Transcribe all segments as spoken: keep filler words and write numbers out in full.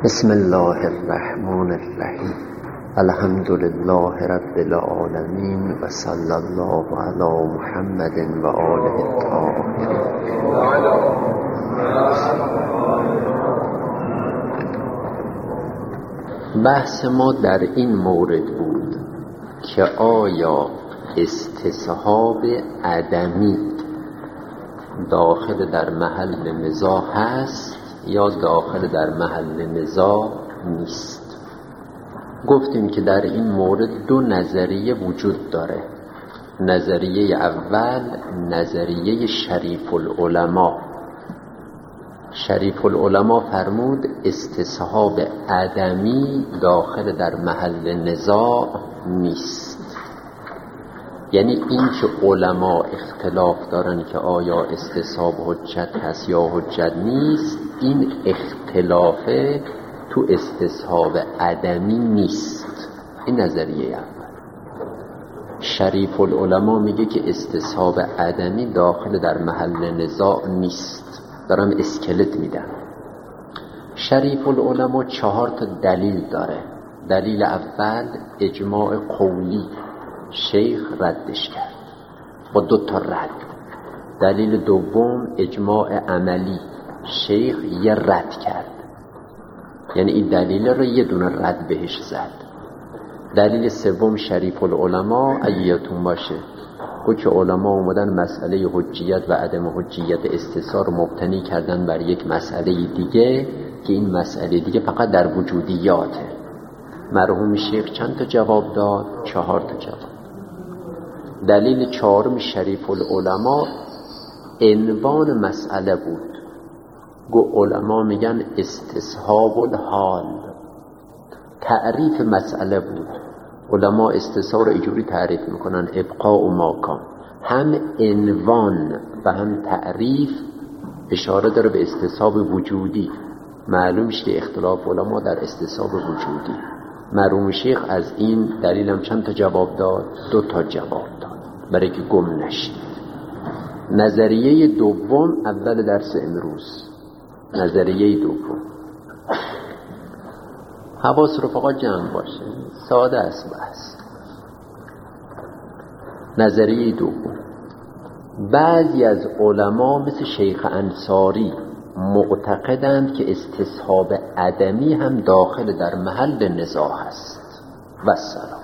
بسم الله الرحمن الرحیم. الحمد لله رب العالمین و صلی الله علی محمد و آله الطاهرین. بحث ما در این مورد بود که آیا استصحاب عدمی داخل در محل نزاع هست یا داخل در محل نزاع نیست. گفتیم که در این مورد دو نظریه وجود داره. نظریه اول نظریه شریف العلماء. شریف العلماء فرمود استصحاب عدمی داخل در محل نزاع نیست. یعنی این که علما اختلاف دارن که آیا استصحاب حجت هست یا حجت نیست، این اختلاف تو استصحاب عدمی نیست. این نظریه اول. شریف العلماء میگه که استصحاب عدمی داخل در محل نزاع نیست. دارم اسکلت میدم. شریف العلماء چهار تا دلیل داره. دلیل اول اجماع قولی، شیخ ردش کرد با دو تا رد. دلیل دوم اجماع عملی، شیخ یه رد کرد، یعنی این دلیل رو یه دونه رد بهش زد. دلیل سوم شریف العلماء ایتون باشه گفت که علما اومدن مسئله حجیت و عدم حجیت استصحاب مبتنی کردن بر یک مسئله دیگه که این مسئله دیگه فقط در وجودیاته. مرحوم شیخ چند تا جواب داد؟ چهار تا جواب. دلیل چهارم شریف العلماء عنوان مسئله بود. گو علما میگن استصحاب الحال، تعریف مسئله بود. علما استصحاب رو اینجوری تعریف میکنن ابقاء و ماکان. هم عنوان و هم تعریف اشاره داره به استصحاب وجودی. معلوم شد که اختلاف علما در استصحاب وجودی. مرحوم شیخ از این دلیل هم چند تا جواب داد؟ دو تا جواب داد برای که گم نشید. نظریه دوم اول درس امروز. نظریه دوم حواس رفقا جمع باشه، ساده است بحث. نظریه دوم، بعضی از علما مثل شیخ انصاری معتقدند که استصحاب عدمی هم داخل در محل نزاع هست و سلام.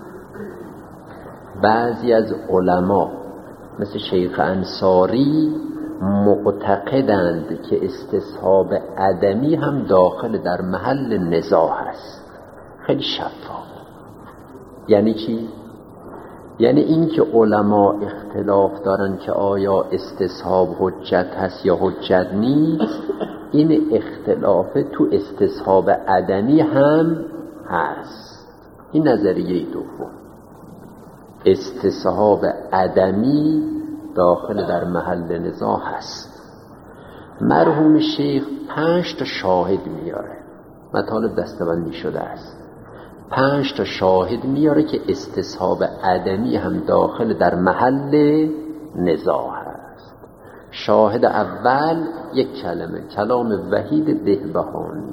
بعضی از علما مثل شیخ انصاری معتقدند که استصحاب عدمی هم داخل در محل نزاع هست. خیلی شفاف. یعنی چی؟ یعنی این که علما اختلاف دارن که آیا استصحاب حجت هست یا حجت نیست، این اختلاف تو استصحاب عدمی هم هست. این نظریه دوم، استصحاب عدمی داخل در محل نزاع هست. مرحوم شیخ پنج تا شاهد میاره، مطالب دستبندی شده است. پنج تا شاهد میاره که استصحاب عدمی هم داخل در محل نزاع هست. شاهد اول یک کلمه، کلام وحید بهبهانی.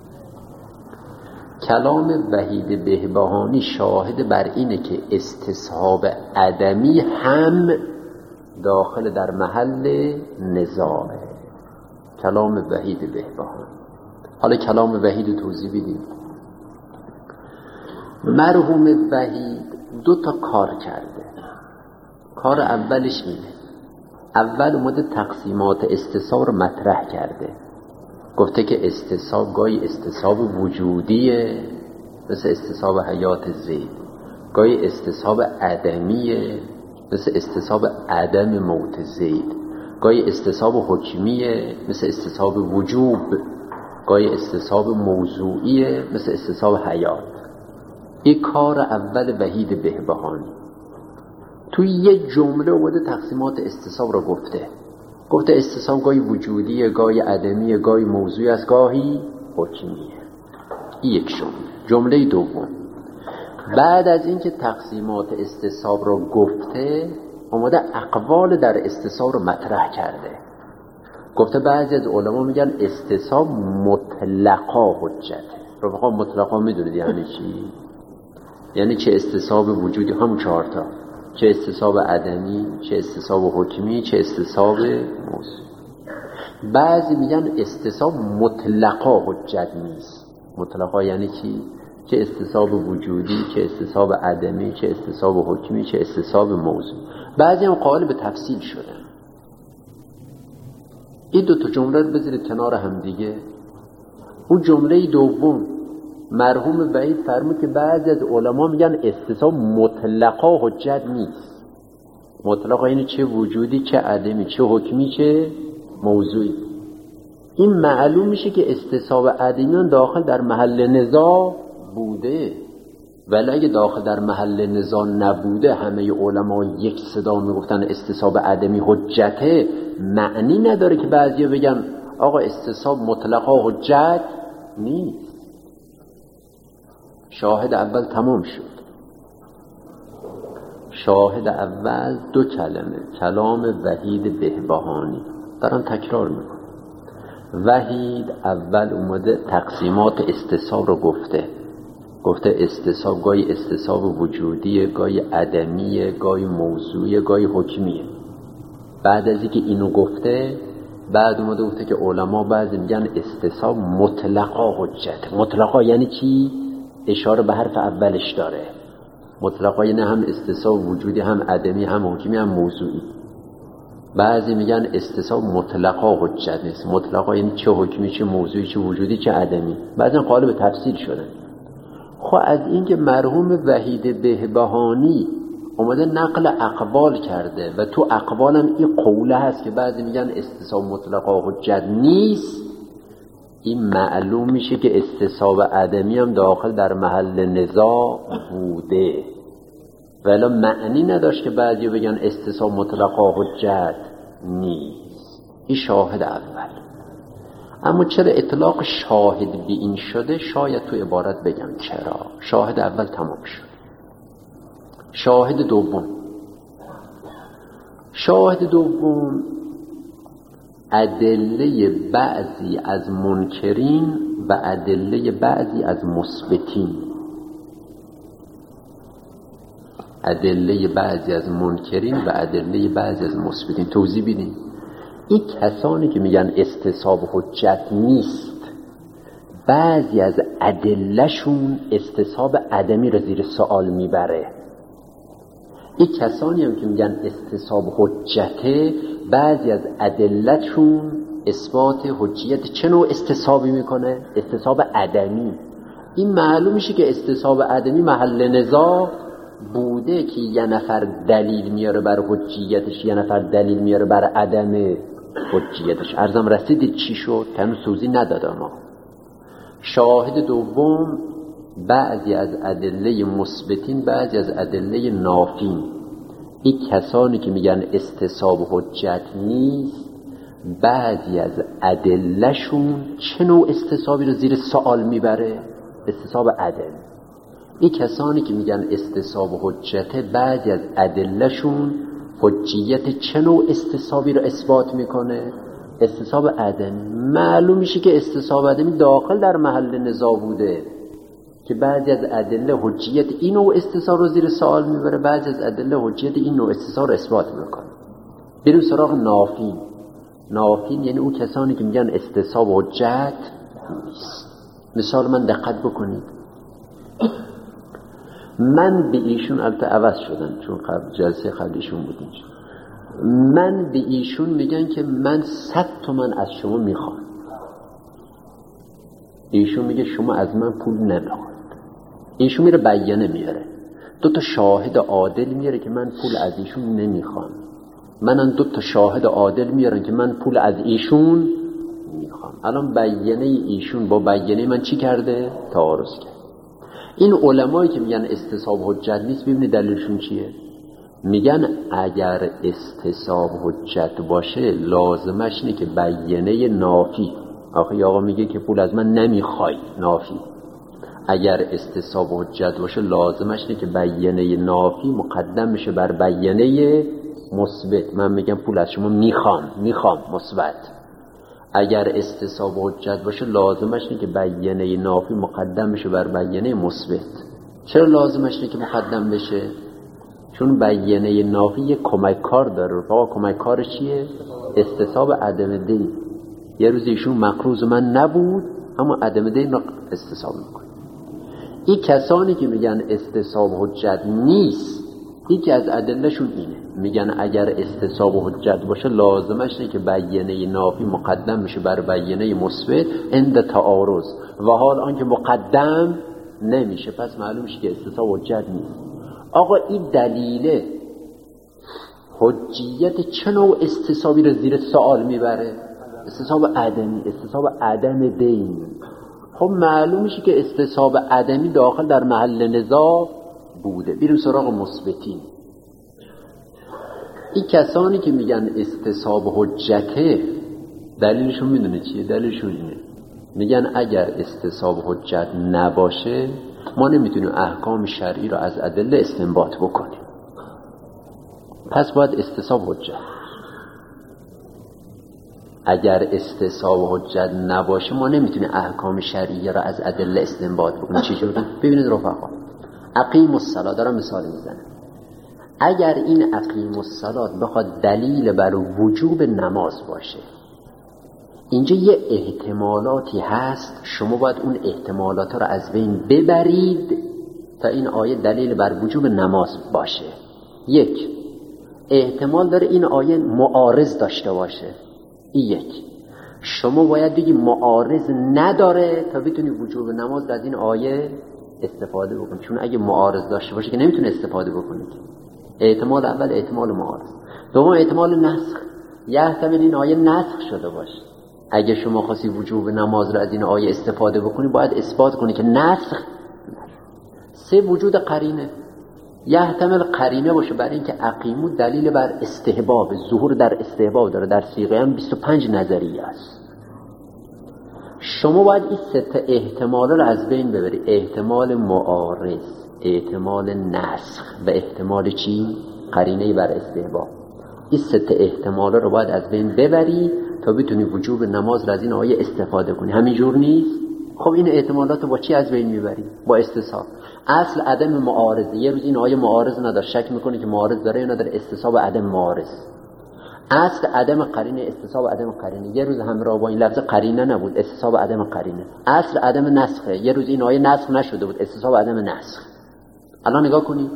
کلام وحید بهبهانی شاهد بر اینه که استصحاب عدمی هم داخل در محل نزاعه. کلام وحید بهبهانی. حالا کلام وحید توضیح بدیم. مرحوم وحید دو تا کار کرده. کار اولش اینه، اول اومده تقسیمات استصحاب رو مطرح کرده. گفته که استصحاب گاهی استصحاب وجودیه مثل استصحاب حیات زید، گاهی استصحاب عدمیه مثل استصحاب عدم موت زید، گاهی استصحاب حکمیه مثل استصحاب وجوب، گاهی استصحاب موضوعیه مثل استصحاب حیات. این کار اول وحید بهبهانی. توی یه جمله اومده تقسیمات استصحاب رو گفته. گفته استصحاب گاهی وجودیه، گاهی عدمیه، گاهی موضوعی است، گاهی حکمیه. این یک جمله. جمله دوم، بعد از اینکه تقسیمات استصحاب رو گفته اومده اقوال در استصحاب رو مطرح کرده. گفته بعضی از علما میگن استصحاب مطلقا حجته. رفقا مطلقا میدونید یعنی چی؟ یعنی چه استصحاب وجودی، هم چهارتا، چه استصحاب عدمی، چه استصحاب حکمی، چه استصحاب موضوعی. بعضی میگن استصحاب مطلقا حجت نیست. مطلقا یعنی چی؟ چه استصحاب وجودی، چه استصحاب عدمی، چه استصحاب حکمی، چه استصحاب موضوعی. بعضی هم قائل به تفصیل شدن. این دو تا جمله رو بذارید کنار هم دیگه. اون جمله دوم مرحوم وحید فرمود که بعضی از علما میگن استصحاب مطلقا حجت نیست. مطلقا یعنی چه وجودی، چه عدمی، چه حکمی، چه موضوعی. این معلوم میشه که استصحاب عدمیان داخل در محل نزاع بوده، ولی اگه داخل در محل نزاع نبوده همه علما یک صدا میگفتن استصحاب عدمی حجته، معنی نداره که بعضیا بگن آقا استصحاب مطلقا حجت نیست. شاهد اول تمام شد. شاهد اول دو کلمه، کلام وحید بهبهانی، دارم تکرار میکنم. وحید اول اومده تقسیمات استصحاب رو گفته. گفته استصحاب گاهی استصحاب وجودیه، گاهی عدمیه، گاهی موضوعیه، گاهی حکمیه. بعد از اینکه اینو گفته، بعد اومده گفته که علما بعضی میگن استصحاب مطلقا حجت. مطلقا یعنی چی؟ اشاره به حرف اولش داره. مطلقا یعنی هم استصحاب وجودی، هم عدمی، هم حکمی، هم موضوعی. بعضی میگن استصحاب مطلقا حجت نیست. مطلقا یعنی چه حکمی، چه موضوعی، چه وجودی، چه عدمی. بعضی قائل به تفصیل شدن. خب از اینکه مرحوم وحید بهبهانی اومده نقل اقوال کرده و تو اقوالم این قوله هست که بعضی میگن استصحاب مطلقا حجت نیست، این معلوم میشه که استصحاب عدمی هم داخل در محل نزاع بوده، ولی معنی نداشت که بعضی بگن استصحاب مطلقا حجت نیست. این شاهد اول. اما چرا اطلاق شاهد به این شده؟ شاید تو عبارت بگم چرا. شاهد اول تمام شد. شاهد دوم شاهد دوم ادله بعضی از منکرین و ادله بعضی از مثبتین. ادله بعضی از منکرین و ادله بعضی از مثبتین. توضیح بدیم. این کسانی که میگن استصحاب حجت نیست، بعضی از ادلهشون استصحاب عدمی رو زیر سوال میبره. این کسانی هم که میگن استصحاب حجته، بعضی از ادلهشون اثبات حجیت چه نوع استصحابی میکنه؟ استصحاب عدمی. این معلوم میشه که استصحاب عدمی محل نزاع بوده که یه نفر دلیل میاره بر حجیتش، یه نفر دلیل میاره بر عدم حجیتش. عرضم رسیدید چی شد؟ که هنوز توضیح ندادم. ما شاهد دوم بعضی از ادله مثبتین، بعضی از ادله نافین. این کسانی که میگن استصحاب حجت نیست، بعضی از ادلهشون چه نوع استصحابی رو زیر سوال میبره؟ استصحاب عدم. این کسانی که میگن استصحاب حجته، بعضی از ادلهشون حجیت چه نوع استصحابی رو اثبات میکنه؟ استصحاب عدمی. معلوم میشه که استصحاب عدمی داخل در محل نزاع بوده که بعضی از ادله حجیت این نوع استصحاب رو زیر سوال میبره، بعضی از ادله حجیت این نوع استصحاب رو اثبات میکنه. بریم سراغ نافین. نافین یعنی اون کسانی که میگن استصحاب حجت نیست. مثال من دقت بکنید. من به ایشون البته عوض شدن چون قبل جلسه قبلیشون بودین، من به ایشون میگن که من صد تومن از شما میخوام. ایشون میگه شما از من پول نمیخواید. ایشون میره بیانه میاره، دو تا شاهد عادل میاره که من پول از ایشون نمیخوام. منم دو تا شاهد عادل میارن که من پول از ایشون میخوام. الان بیانه ایشون با بیانه من چی کرده؟ تعارض کرد. این علمایی که میگن استصحاب حجت نیست، ببینید دلیلشون چیه؟ میگن اگر استصحاب حجت باشه لازمش اینه که بیانه نافی، آخه آقا میگه که پول از من نمیخوای، نافی. اگر استصحاب حجت باشه لازمش اینه که بیانه نافی مقدم بشه بر بیانه مثبت. من میگم پول از شما میخوام، میخوام مثبت. اگر استصحاب حجت باشه لازمش اینه که بیانه نافی مقدم بشه بر بیانه مثبت. چرا لازمش اینه که مقدم بشه؟ چون بیانه نافی یک کمک کار داره. فقط کمک کار چیه؟ استصحاب عدم دین. یه روز ایشون مقروض من نبود اما عدم دین رو استصحاب میکنه. این کسانی که میگن استصحاب حجت نیست، یکی از ادلهشون اینه، میگن اگر استصحاب حجت باشه لازمش اینه که بیانه نافی مقدم بشه بر بیانه مثبت عند تعارض، و حال آنکه مقدم نمیشه پس معلوم میشه که استصحاب حجت نیست. آقا این دلیل حجیت چه نوع استصحابی رو زیر سوال میبره؟ استصحاب عدمی، استصحاب عدم دین. خب معلوم میشه که استصحاب عدمی داخل در محل نزاع بوده. بیرون سراغ مثبتین. این کسانی که میگن استصحاب حجته دلیلشون میدونه چیه؟ دلیلشون اینه، میگن اگر استصحاب حجت نباشه ما نمیتونیم احکام شرعی رو از ادله استنباط بکنیم، پس باید استصحاب حجت. اگر استصحاب حجت نباشه ما نمیتونیم احکام شرعی رو از ادله استنباط بکنیم. چجوری؟ ببینید رفقا، اقیم الصلاة دارم مثال میزنم. اگر این اقیم الصلاة بخواد دلیل بر وجوب نماز باشه، اینجا یه احتمالاتی هست، شما باید اون احتمالات رو از بین ببرید تا این آیه دلیل بر وجوب نماز باشه. یک، احتمال داره این آیه معارض داشته باشه. این یک، شما باید بگی معارض نداره تا بتونی وجوب نماز از این آیه استفاده بکنید، چون اگه معارض داشته باشه که نمیتونه استفاده بکنید. احتمال اول احتمال معارض. دوم احتمال نسخ، یحتمل این آیه نسخ شده باشه. اگه شما خواستی وجوب نماز رو از این آیه استفاده بکنی باید اثبات کنی که نسخ. سه، وجود قرینه، یحتمل قرینه باشه برای اینکه اقیمو دلیل بر استحباب، ظهور در استحباب داره، در صیغه هم بیست و پنج نظریه است. شما باید این سه تا احتمال رو از بین ببری، احتمال معارض، احتمال نسخ و احتمال چی؟ قرینه بر استحباب. این سه تا احتمال رو باید از بین ببری تا بتونی وجوب نماز رو از این آیه استفاده کنی. همینجور نیست؟ خب این احتمالات رو با چی از بین میبری؟ با استصحاب. اصل عدم معارضه، یه روز این آیه معارض نداره، شک میکنه که معارض داره یا نداره، استصحاب عدم معارض. اصل عدم قرینه، استصحاب عدم قرینه، یه روز همراه با این لفظ قرینه نبود، استصحاب عدم قرینه. اصل عدم نسخه، یه روز این آیه نسخ نشده بود، استصحاب عدم نسخ. الان نگاه کنید،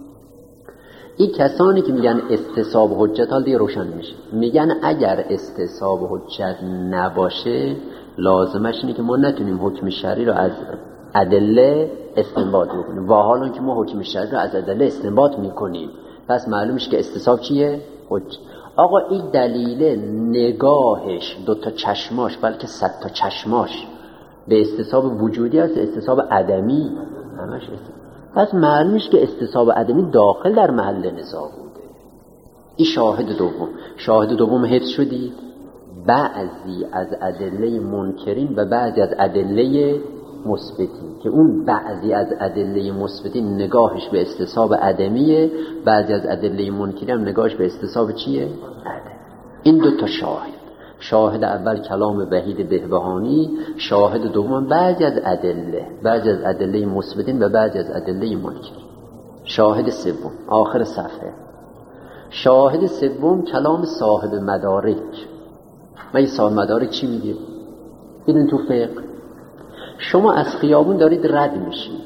این کسانی که میگن استصحاب حجت، حال دیگه روشن میشه، میگن اگر استصحاب حجت نباشه لازمش اینه که ما نتونیم حکم شرعی رو از ادله استنباط بکنیم، و حالا که ما حکم شرعی رو از ادله استنباط میکنیم پس معلومش که استصحاب چیه؟ حجت. آقا این دلیل نگاهش دو تا چشماش بلکه صد تا چشماش به استصحاب وجودی هست، استصحاب عدمی همش استصحاب. پس معلومش که استصحاب عدمی داخل در محل نزاع بوده. این شاهد دوم. شاهد دوم حفظ شدید؟ بعضی از ادله منکرین و بعضی از ادله مثبتین، که اون بعضی از ادله مثبتین نگاهش به استصحاب عدمیه، بعضی از ادله منکرین هم نگاهش به استصحاب چیه؟ عدم. این دو تا شاهد. شاهد اول کلام وحید بهبهانی، شاهد دوم بعضی از ادله، بعضی از ادله مثبتین و بعضی از ادله منکرین. شاهد سوم آخر صفحه. شاهد سوم کلام صاحب مدارک. من صاحب مدارک چی میگه؟ ببین تو فقه شما از خیابون دارید رد میشید،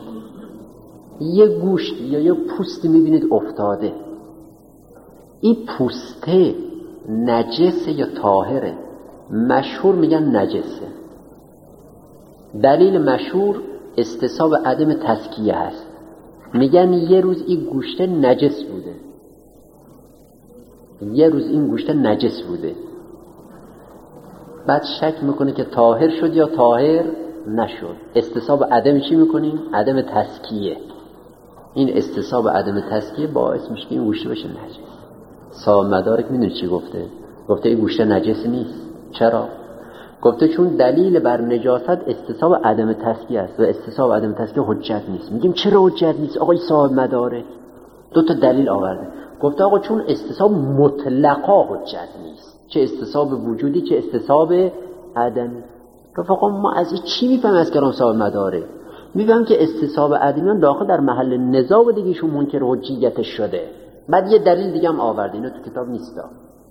یه گوشت یا یه پوست میبینید افتاده، این پوسته نجسه یا طاهره؟ مشهور میگن نجسه. دلیل مشهور استصحاب عدم تزکیه هست، میگن یه روز این گوشته نجس بوده، یه روز این گوشته نجس بوده، بعد شک میکنه که طاهر شد یا طاهر نشد. استصحاب عدم چی میکنیم؟ عدم تزکیه. این استصحاب عدم تزکیه باعث میشه که این گوشته بشه نجس. صاحب مدارک میدونی چی گفته؟ گفته این گوشته نجس نیست. چرا؟ گفته چون دلیل بر نجاست استصحاب عدم تزکیه است و استصحاب عدم تزکیه حجت نیست. میگیم چرا حجت نیست؟ آقای صاحب مدارک دو تا دلیل آورده. گفته آقا چون استصحاب مطلقا حجت نیست، چه استصحاب وجودی چه استصحاب عدمی. رفقا ما از این چی میفهمیم از کلام صاحب مدارک؟ میفهمیم که استصحاب عدمیان داخل در محل نزاع و دیگه ایشون منکر حجیتش شده. بعد یه دلیل دیگه هم آورده، اینو تو کتاب نیستا.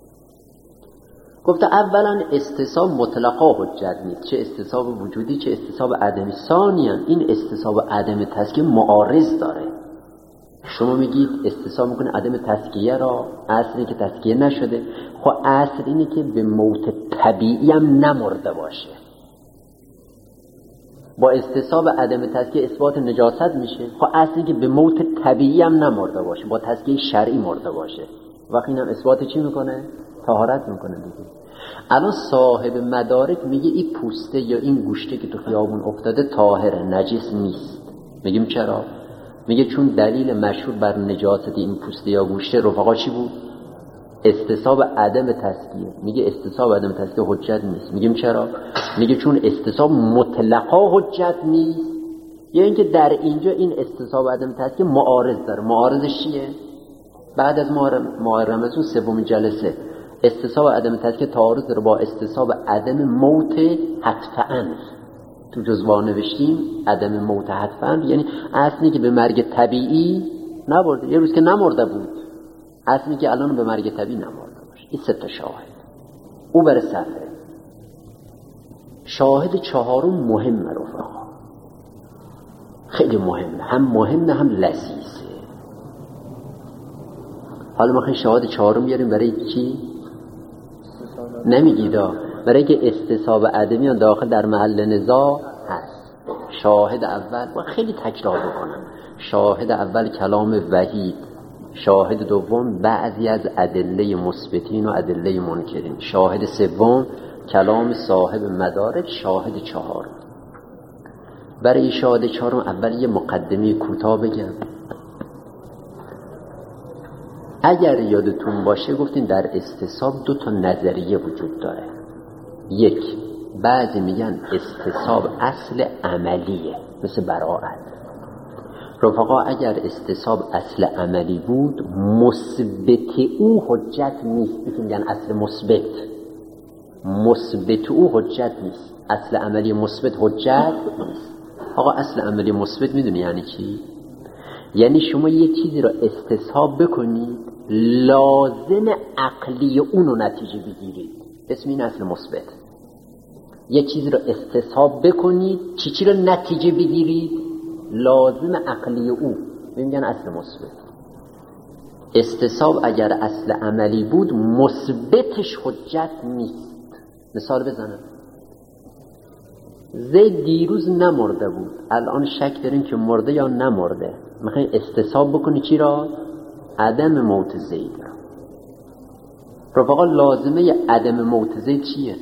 گفته اولا استصحاب مطلقا حجت نیست، چه استصحاب وجودی چه استصحاب عدمی. ثانیاً این استصحاب عدم تزکیه معارض داره. شما میگید استصحاب میکنه عدم تزکیه را، اصلی که تزکیه نشده. خب اصل اینه که به موت طبیعی هم نمرده باشه. با استصحاب عدم تزکیه اثبات نجاست میشه. خب اصلی که به موت طبیعی هم نمرده باشه، با تزکیه شرعی مرده باشه. وقتی اینم اثبات چی میکنه؟ طهارت میکنه دیگه. الان صاحب مدارک میگه این پوسته یا این گوشته که تو خیابون افتاده طاهره، نجس نیست. میگیم چرا؟ میگه چون دلیل مشهور بر نجاست این پوسته یا گوشته رفقا چی بود؟ استصحاب عدم تزکیه. میگه استصحاب عدم تزکیه حجت نیست. میگیم چرا؟ میگه چون استصحاب مطلقا حجت نیست. یا اینکه در اینجا این استصحاب عدم تزکیه معارض داره. معارضش چیه؟ بعد از ماه رمضان سومین جلسه استصحاب عدم تزکیه تعارض داره با استصحاب عدم موت حتفاً. تو جزوه نوشتیم عدم موت حتفاً یعنی اصلی که به مرگ طبیعی نبرده، یه روز که نمرده بود، اصلی که الان به مرگ طبیعی نمرده باشه. این سه تا شاهد. او بر صفحه. شاهد چهارم مهمه رفقا، خیلی مهمه، هم مهمه هم لذیذه. حالا ما خیلی شاهد چهارم بیاریم برای چی؟ نمیگیدا، برای که استصحاب عدمیان داخل در محل نزاع هست. شاهد اول و خیلی تکرار بکنم، شاهد اول کلام وحید، شاهد دوم بعضی از ادله مثبتین و ادله منکرین، شاهد سوم کلام صاحب مدارک، شاهد چهارم. برای شاهد چهارم اول یه مقدمه کوتاه بگم. اگر یادتون باشه گفتین در استصحاب دو تا نظریه وجود داره. یک، بعضی میگن استصحاب اصل عملیه مثل براءت. رفقا اگر استصحاب اصل عملی بود مثبت او حجت نیست. میگن اصل مثبت، مثبت او حجت نیست. اصل عملی مثبت حجت نیست. آقا اصل عملی مثبت میدونی یعنی چی؟ یعنی شما یه چیزی رو استصحاب بکنید لازم عقلی اونو نتیجه بگیرید، اسم این اصل مثبت. یه چیزی رو استصحاب بکنید چی چی رو نتیجه بگیرید؟ لازم عقلی او، میگن اصل مثبت. استصحاب اگر اصل عملی بود مثبتش حجت نیست. مثال بزنم، زید دیروز نمرده بود، الان شک داریم که مرده یا نمرده، میخواین استصحاب بکنی چی را؟ عدم موت زید را. رفقا لازمه عدم موت زید چیه؟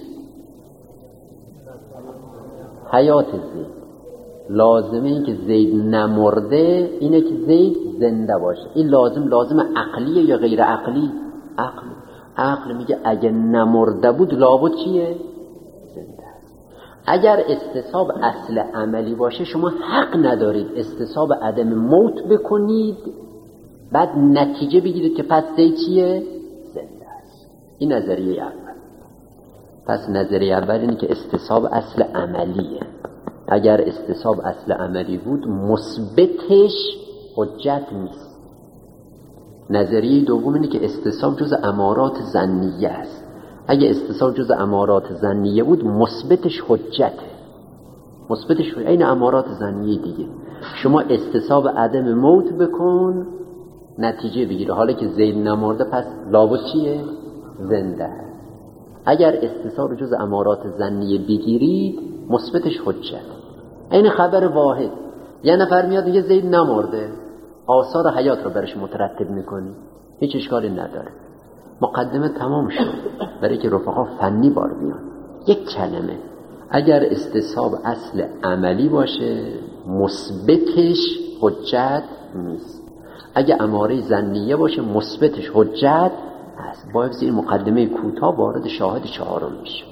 حیات زید. لازمه این که زید نمرده اینه که زید زنده باشه. این لازم لازم عقلیه یا غیر عقلی؟ عقل. عقل میگه اگه نمرده بود لابد چیه؟ زنده. اگر استصحاب اصل عملی باشه شما حق ندارید استصحاب عدم موت بکنید بعد نتیجه بگیرید که پس زید چیه؟ زنده است. این نظریه اول. پس نظریه اول اینه که استصحاب اصل عملیه. اگر استصحاب اصل عملی بود مثبتش حجت نیست. نظریه دوم اینه که استصحاب جز امارات ظنیه است. اگه استصحاب جز امارات ظنیه بود مثبتش حجته. مثبتش این امارات ظنیه دیگه. شما استصحاب عدم موت بکن نتیجه بگیره، حالا که زید نمرده پس لابد چیه؟ زنده. اگر استصحاب جز امارات ظنیه بگیرید مثبتش حجت. این خبر واحد، یه نفر میاد میگه زید نمرده، آثار حیات رو برش مترتب میکنی، هیچ اشکالی نداره. مقدمه تمام شد. برای که رفقا فنی بار بیان. یک کلمه اگر استصحاب اصل عملی باشه مثبتش حجت نیست. اگه اماره ظنیه باشه مثبتش حجت هست. با حفظ این مقدمه کوتاه وارد شاهد چهارم میشه.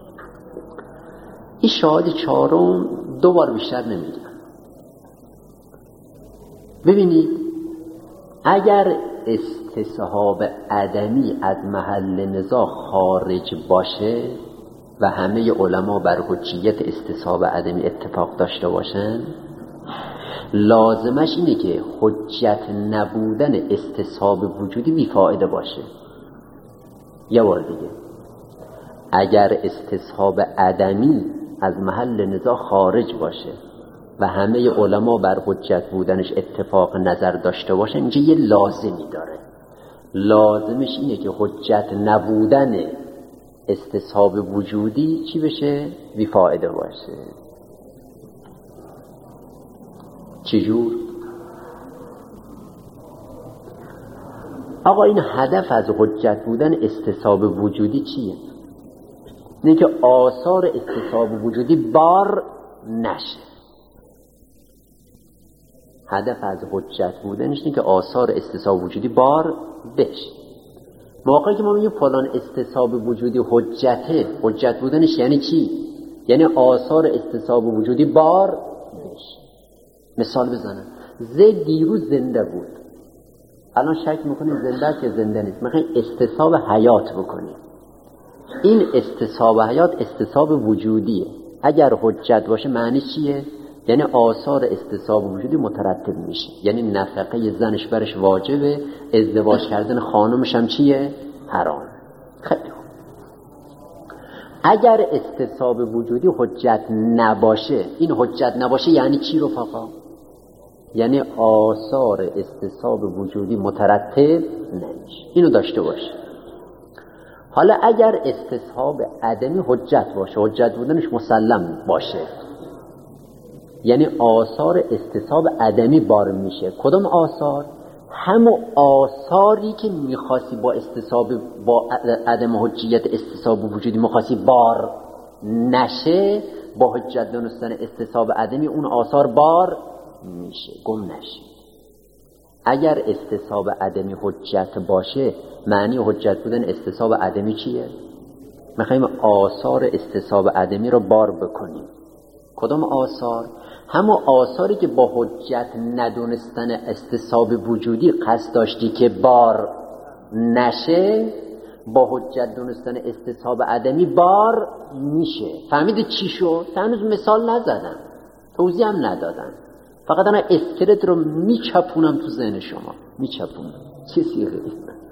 این شاهد چهارم دو بار بیشتر نمیگم. ببینید اگر استصحاب عدمی از محل نزاع خارج باشه و همه علما بر حجیت استصحاب عدمی اتفاق داشته باشن، لازمش اینه که حجت نبودن استصحاب وجودی بیفایده باشه. یه بار دیگه، اگر استصحاب عدمی از محل نزاع خارج باشه و همه علما بر حجت بودنش اتفاق نظر داشته باشن، اینجا یه لازمی داره. لازمش اینه که حجت نبودن استصحاب وجودی چی بشه؟ بیفایده باشه. چجور؟ آقا این هدف از حجت بودن استصحاب وجودی چیه؟ اینه که آثار استصحاب وجودی بار نشه. هدف از حجت بودنش اینه که آثار استصحاب وجودی بار بشه. موقعی که ما میگیم فلان استصحاب وجودی حجته، حجت بودنش یعنی چی؟ یعنی آثار استصحاب وجودی بار بشه. مثال بزنم، زید دیروز زنده بود، الان شک میکنید زنده است یا زنده نیست، میخواین استصحاب حیات بکنید. این استصحاب حیات استصحاب وجودیه. اگر حجت باشه معنی چیه؟ یعنی آثار استصحاب وجودی مترتب میشه، یعنی نفقه زنش برش واجبه، ازدواج کردن خانمش هم چیه؟ حرام. خیلی خوب. اگر استصحاب وجودی حجت نباشه، این حجت نباشه یعنی چی رفقا؟ یعنی آثار استصحاب وجودی مترتب نمیشه. اینو داشته باشه. حالا اگر استصحاب عدمی حجت باشه، حجت بودنش مسلم باشه، یعنی آثار استصحاب عدمی بار میشه. کدام آثار؟ همون آثاری که میخواستی با استصحاب با عدم حجیت استصحاب وجودی میخواستی بار نشه، با حجت دانستن استصحاب عدمی اون آثار بار میشه، گم نشه. اگر استصحاب عدمی حجت باشه، معنی حجت بودن استصحاب عدمی چیه؟ میخوایم آثار استصحاب عدمی رو بار بکنیم. کدام آثار؟ همون آثاری که با حجت ندونستن استصحاب وجودی قصد داشتی که بار نشه، با حجت دونستن استصحاب عدمی بار میشه. فهمیده چی شد؟ هنوز مثال نزدم، توضیح هم ندادم، فقط انا اسکلت رو میچپونم تو ذهن شما، میچپونم. چه سیغه؟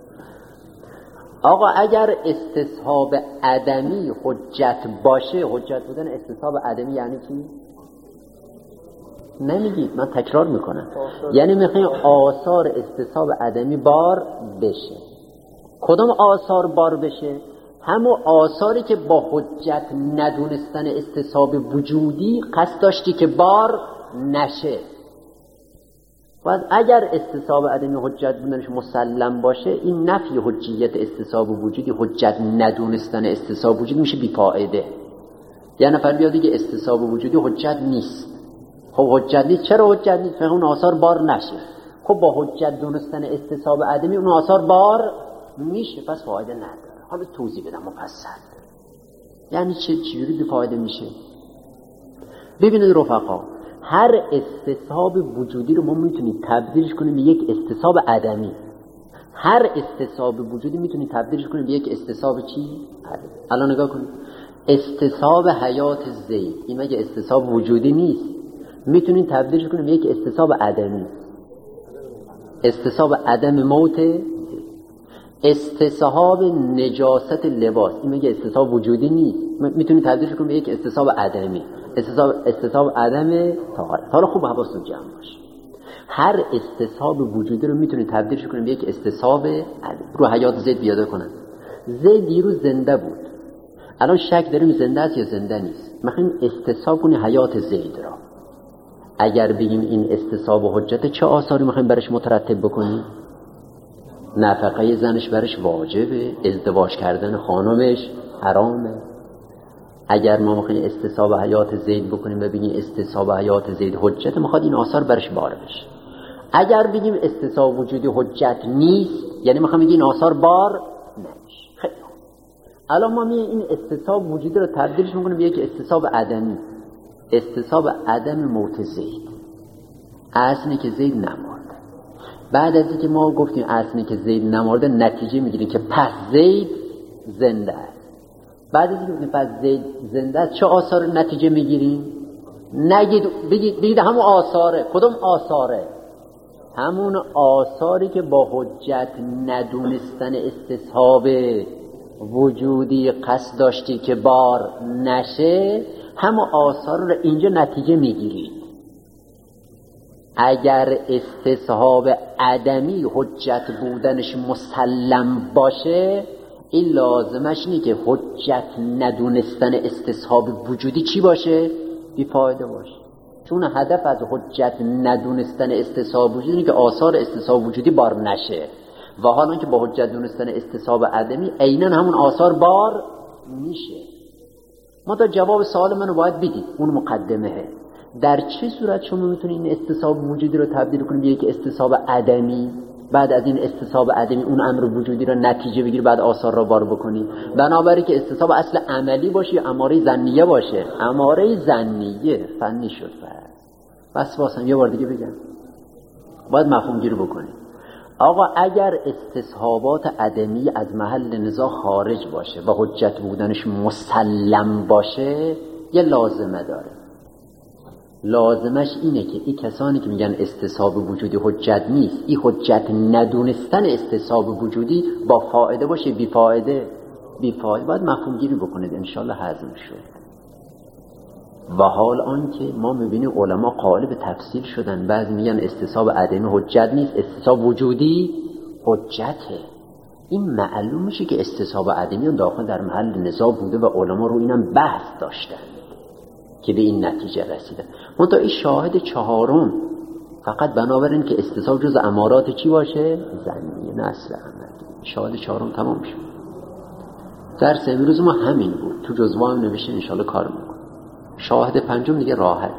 آقا اگر استصحاب عدمی حجت باشه، حجت بودن استصحاب عدمی یعنی چی؟ نمیگید، من تکرار میکنم. یعنی میخوایم آثار استصحاب عدمی بار بشه. کدام آثار بار بشه؟ همون آثاری که با حجت ندونستن استصحاب وجودی قصد داشتی که بار نشه. و اگر استصحاب عدمی حجت بودنش مسلم باشه، این نفی حجیت استصحاب وجودی، حجت ندونستن استصحاب وجودی میشه بیفایده. یه نفر بیاد دیگه استصحاب وجودی حجت نیست. خب حجت نیست، چرا حجت نیست؟ فقط اون آثار بار نشه. خب با حجت دونستن استصحاب عدمی اون آثار بار میشه، پس فایده نداره. حالا توضیح بدم مفصل. یعنی چه؟ چجوری بیفایده میشه؟ ببینید رفقا، هر استصحاب وجودی رو ما میتونیم تبدیلش کنیم به یک استصحاب عدمی. هر استصحاب وجودی میتونیم تبدیلش کنیم به یک استصحاب چی؟ عدمی. الان نگاه کنید، استصحاب حیات زید، این مگه استصحاب وجودی نیست؟ میتونیم تبدیلش کنیم به یک استصحاب عدمی. استصحاب عدم موت زید. استصحاب نجاست لباس، این مگه استصحاب وجودی نیست؟ میتونیم تبدیلش کنیم به یک استصحاب عدمی. استصحاب استصحاب عدم طهارت. حالا خوب حواستون جمع باشه، هر استصحاب وجودی رو میتونیم تبدیلش کنیم به یک استصحاب عدمی. رو حیات زید بیاده کنن. زید دیروز زنده بود، الان شک داریم زنده است یا زنده نیست. میخوایم استصحاب کنیم حیات زید را. اگر بگیم این استصحاب و حجت، چه آثاری میخوایم برش مترتب بکنیم؟ نفقه زنش برش واجبه، ازدواج کردن خانمش حرامه. اگر ما میخوایم استصحاب حیات زید بکنیم و بگیم استصحاب حیات زید حجت، میخواد این آثار برش بار بشه. اگر بگیم استصحاب وجودی حجت نیست، یعنی میخوایم بگیم این آثار بار نمیشه. خیلی خوب، الان ما میگیم این استصحاب وجودی رو تبدیلش میکنیم به یک استصحاب عدمی. استصحاب عدم موت زید، اصلی که زید نمرده. بعد از اینکه ما گفتیم اصلی که زید نمرده، نتیجه میگیریم که پس زید زنده است. بعد از اینکه پس زید زنده است چه آثار نتیجه میگیریم؟ نگید بگید بگید همون آثاره. کدوم آثاره؟ همون آثاری که با حجت ندونستن استصحاب وجودی قصد داشتی که بار نشه، همون آثار رو اینجا نتیجه میگیرید. اگر استصحاب عدمی حجت بودنش مسلم باشه، این لازمش اینه که حجت ندونستن استصحاب وجودی چی باشه؟ بیفایده باشه. چون هدف از حجت ندونستن استصحاب وجودی اینه که آثار استصحاب وجودی بار نشه، و حالا که با حجت دونستن استصحاب عدمی عیناً همون آثار بار میشه. ما تا جواب سوال منو باید بدید، اون مقدمه. در چه صورت شما میتونید این استصحاب وجودی رو تبدیل کنید به یک استصحاب عدمی؟ بعد از این استصحاب عدمی اون امر وجودی رو نتیجه بگیری، بعد آثار را بار بکنی. بنابراین که استصحاب اصل عملی باشه یا اماره ظنیه باشه؟ اماره ظنیه فنی شد. بس واسم یه بار دیگه بگم، باید مفهوم گیری بکنی. آقا اگر استصحابات عدمی از محل نزاع خارج باشه و حجت بودنش مسلم باشه، یه لازمه داره. لازمش اینه که این کسانی که میگن استصحاب وجودی حجت نیست، این حجت ندونستن استصحاب وجودی با فایده باشه بی فایده؟ بی فایده. باید مفهوم گیری بکنید، انشالله هضم شد. و حال آن که ما میبینیم علما قائل به تفصیل شدن. بعضی میگن استصحاب عدمی حجت نیست، استصحاب وجودی حجته. این معلوم میشه که استصحاب عدمی داخل در محل نزاع بوده و علما رو اینم بحث داشتن که به این نتیجه رسیدن. منتها این شاهد چهارم فقط بنابراین که استصحاب جز امارات چی باشه؟ ظنیه، نه اصل عملی. شاهد چهارم تمام شد. درس امروز ما همین بود، تو جزوه هم نوشته، انشالله کار میکنه. شاهد پنجم دیگه راحت.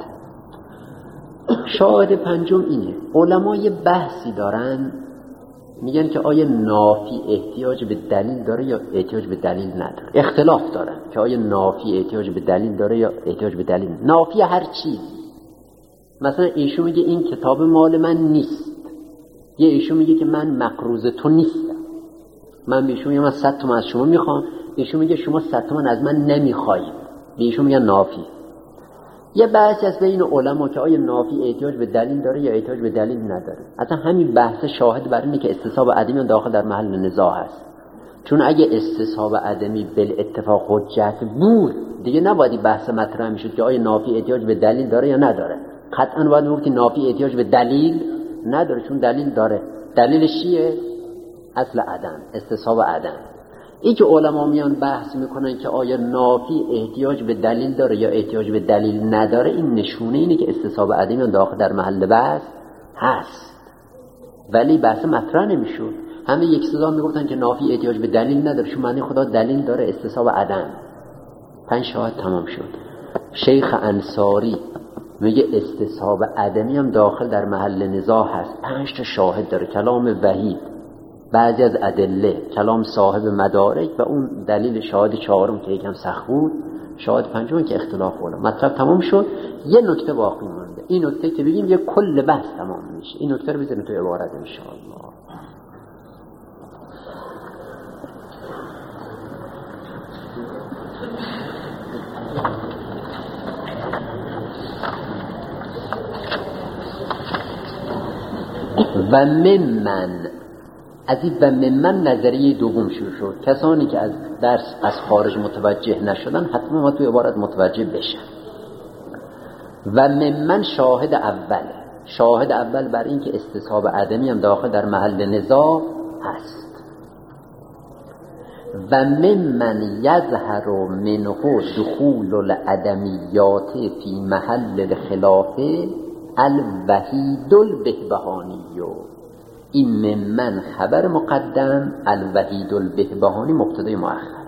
شاهد پنجم اینه، علما یه بحثی دارن، میگن که آیا نافی احتیاج به دلیل داره یا احتیاج به دلیل نداره. اختلاف دارن که آیا نافی احتیاج به دلیل داره یا احتیاج به دلیل. نافی هر چیزی. مثلا ایشون میگه این کتاب مال من نیست، یه ایشون میگه که من مقروض تو نیستم، من به ایشون میگم من صد تومن از شما میخوام، ایشون میگه شما صد تومن از من نمیخواید، به ایشون میگن نافی. یه بحثی از بین علما که آیا نافی احتیاج به دلیل داره یا احتیاج به دلیل نداره. اصلا همین بحث شاهد بر اینه که استصحاب عدمی داخل در محل نزاع هست. چون اگه استصحاب عدمی بالاتفاق حجت بود، دیگه نباید بحث مطرح میشد که آیا نافی احتیاج به دلیل داره یا نداره. قطعا باید میگفت که نافی احتیاج به دلیل نداره، چون دلیل داره. دلیلش چیه؟ اصل عدم، استصحاب عدم. این که علما میان بحث میکنن که آیا نافی احتیاج به دلیل داره یا احتیاج به دلیل نداره، این نشونه اینه که استصحاب عدمی داخل در محل بحث هست، ولی بحث مطرح نمیشد. همه یک صدا میگفتن که نافی احتیاج به دلیل نداره، چون معنی خدا دلیل داره، استصحاب عدم. پنج شاهد تمام شد. شیخ انصاری میگه استصحاب عدمی هم داخل در محل نزاع هست، پنج تا شاهد داره. کلام وحید، بعضی از ادله، کلام صاحب مدارک و اون دلیل شاهد چهارم که یکم سخت بود، شاهد پنجم که اختلاف علما. مطلب تمام شد. یه نکته باقی مونده. این نکته که بگیم یه کل بحث تمام میشه. این نکته رو بزنید تو عبارت ان شاء الله. و ممن، از این و ممن نظریه دوم شروع شد. کسانی که از درس از خارج متوجه نشدن حتما ما توی عبارت متوجه بشن. و ممن شاهد اول، شاهد اول بر این که استصحاب عدمی هم داخل در محل نزاع هست. و ممن یظهر منه دخول العدمیات فی محل الخلاف الوحید البهبهانی. این ممن خبر مقدم، الوحید البهبهانی مبتدای مؤخر.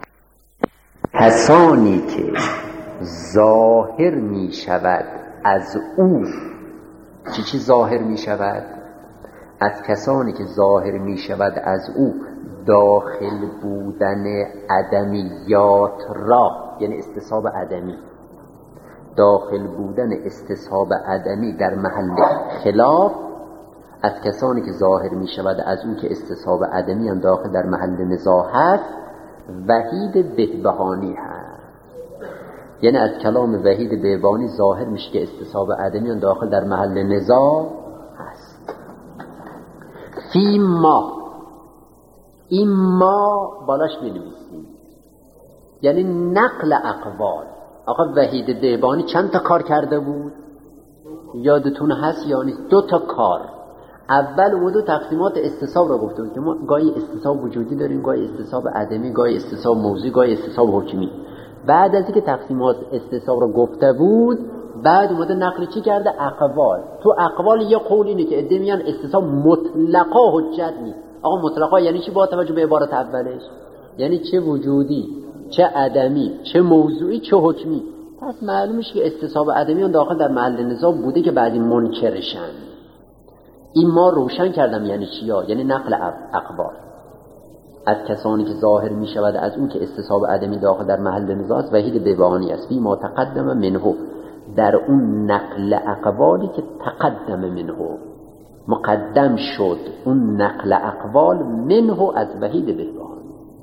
کسانی که ظاهر می شود از او، چی چی ظاهر می شود؟ از کسانی که ظاهر می شود از او داخل بودن عدمیات را، یعنی استصحاب عدمی، داخل بودن استصحاب عدمی در محل خلاف، از کسانی که ظاهر می شود از اون که استصحاب عدمی هم داخل در محل نزاع هست، وحید بهبهانی هست. یعنی از کلام وحید بهبهانی ظاهر میشه که استصحاب عدمی داخل در محل نزاع هست. فی ما، این ما بالاش بنویسیم، یعنی نقل اقوال. آقا وحید بهبهانی چند تا کار کرده بود؟ یادتون هست یا نیست؟ دو تا کار. اول اومد و تقسیمات استصحاب رو گفته بود که ما گاهی استصحاب وجودی داریم، گاهی استصحاب عدمی، گاهی استصحاب موضوعی، گاهی استصحاب حکمی. بعد از اینکه تقسیمات استصحاب رو گفته بود، بعد اومده نقل چی کرده؟ اقوال. تو اقوال یه قول اینه که عده میگن استصحاب مطلقا حجت نیست. آقا مطلقا یعنی چی با توجه به عبارت اولش؟ یعنی چه وجودی، چه عدمی، چه موضوعی، چه حکمی. پس معلوم میشه که استصحاب عدمی داخل در محل نزاع بوده که بعدی منکرشن. این ما روشن کردم یعنی چیا؟ یعنی نقل اقوال از کسانی که ظاهر می شود از اون که استصحاب عدمی داخل در محل نزاع است وحید بهبهانی است. فی ما تقدم منه، در اون نقل اقوالی که تقدم منه مقدم شد، اون نقل اقوال منه از وحید بهبهانی.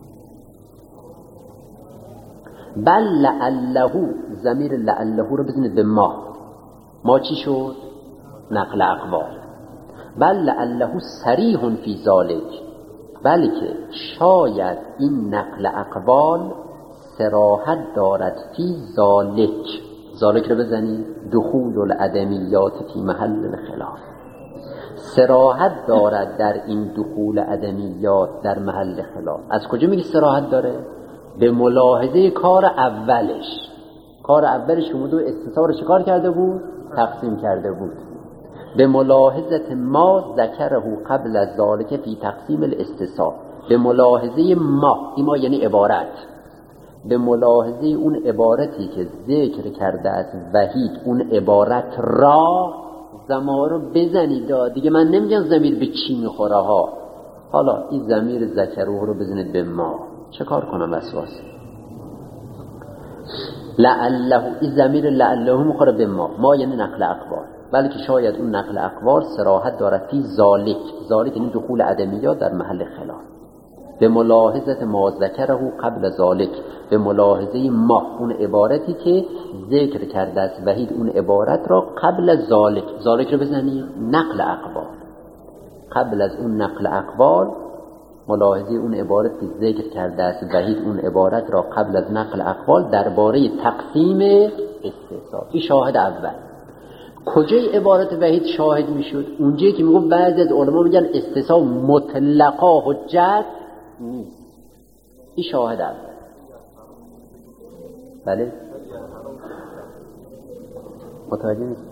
بل لعله، ضمیر لعله رو بزنید به ما. ما چی شد؟ نقل اقوال. بل لعله صریح فی ذالک، بلکه شاید این نقل اقوال صراحت دارد فی ذالک. ذالک رو بزنید، دخول العدمیات فی محل الخلاف. صراحت دارد در این دخول عدمیات در محل خلاف. از کجا میگه صراحت داره؟ به ملاحظه کار اولش. کار اولش اومد و استصحاب رو چیکار کرده بود؟ تقسیم کرده بود. به ملاحظه ما ذکره قبل از ذالک فی تقسیم الاستصحاب. به ملاحظه ما، این ما یعنی عبارت، به ملاحظه اون عبارتی که ذکر کرده از وحید، اون عبارت را ضمیر رو بزنید. دیگه من نمیگم ضمیر به چی میخوره ها. حالا این ضمیر ذکره رو بزنید به ما. چه کار کنم وسواس؟ لعله، این ضمیر لعله میخوره به ما. ما یعنی نقل اقوال، بلکه شاید اون نقل اقوال صراحت دارد فی ذالک. ذالک یعنی دخول عدمیات در محل خلاف. به ملاحظه ما ذکره قبل ذالک، به ملاحظه ما اون عبارتی که ذکر کرده است وحید، اون عبارت را قبل از ذالک. ذالک رو بزنید نقل اقوال. قبل از اون نقل اقوال ملاحظه اون عبارت که ذکر کرده است وحید، اون عبارت را قبل از نقل اقوال درباره تقسیم استصحاب. این شاهد اول. کجای عبارت وحید شاهد میشد؟ اونجایی که میگم بعضی از علما میگن استصحاب مطلقا حجت نیست. این شاهد اول. بله؟ متوجه نیست؟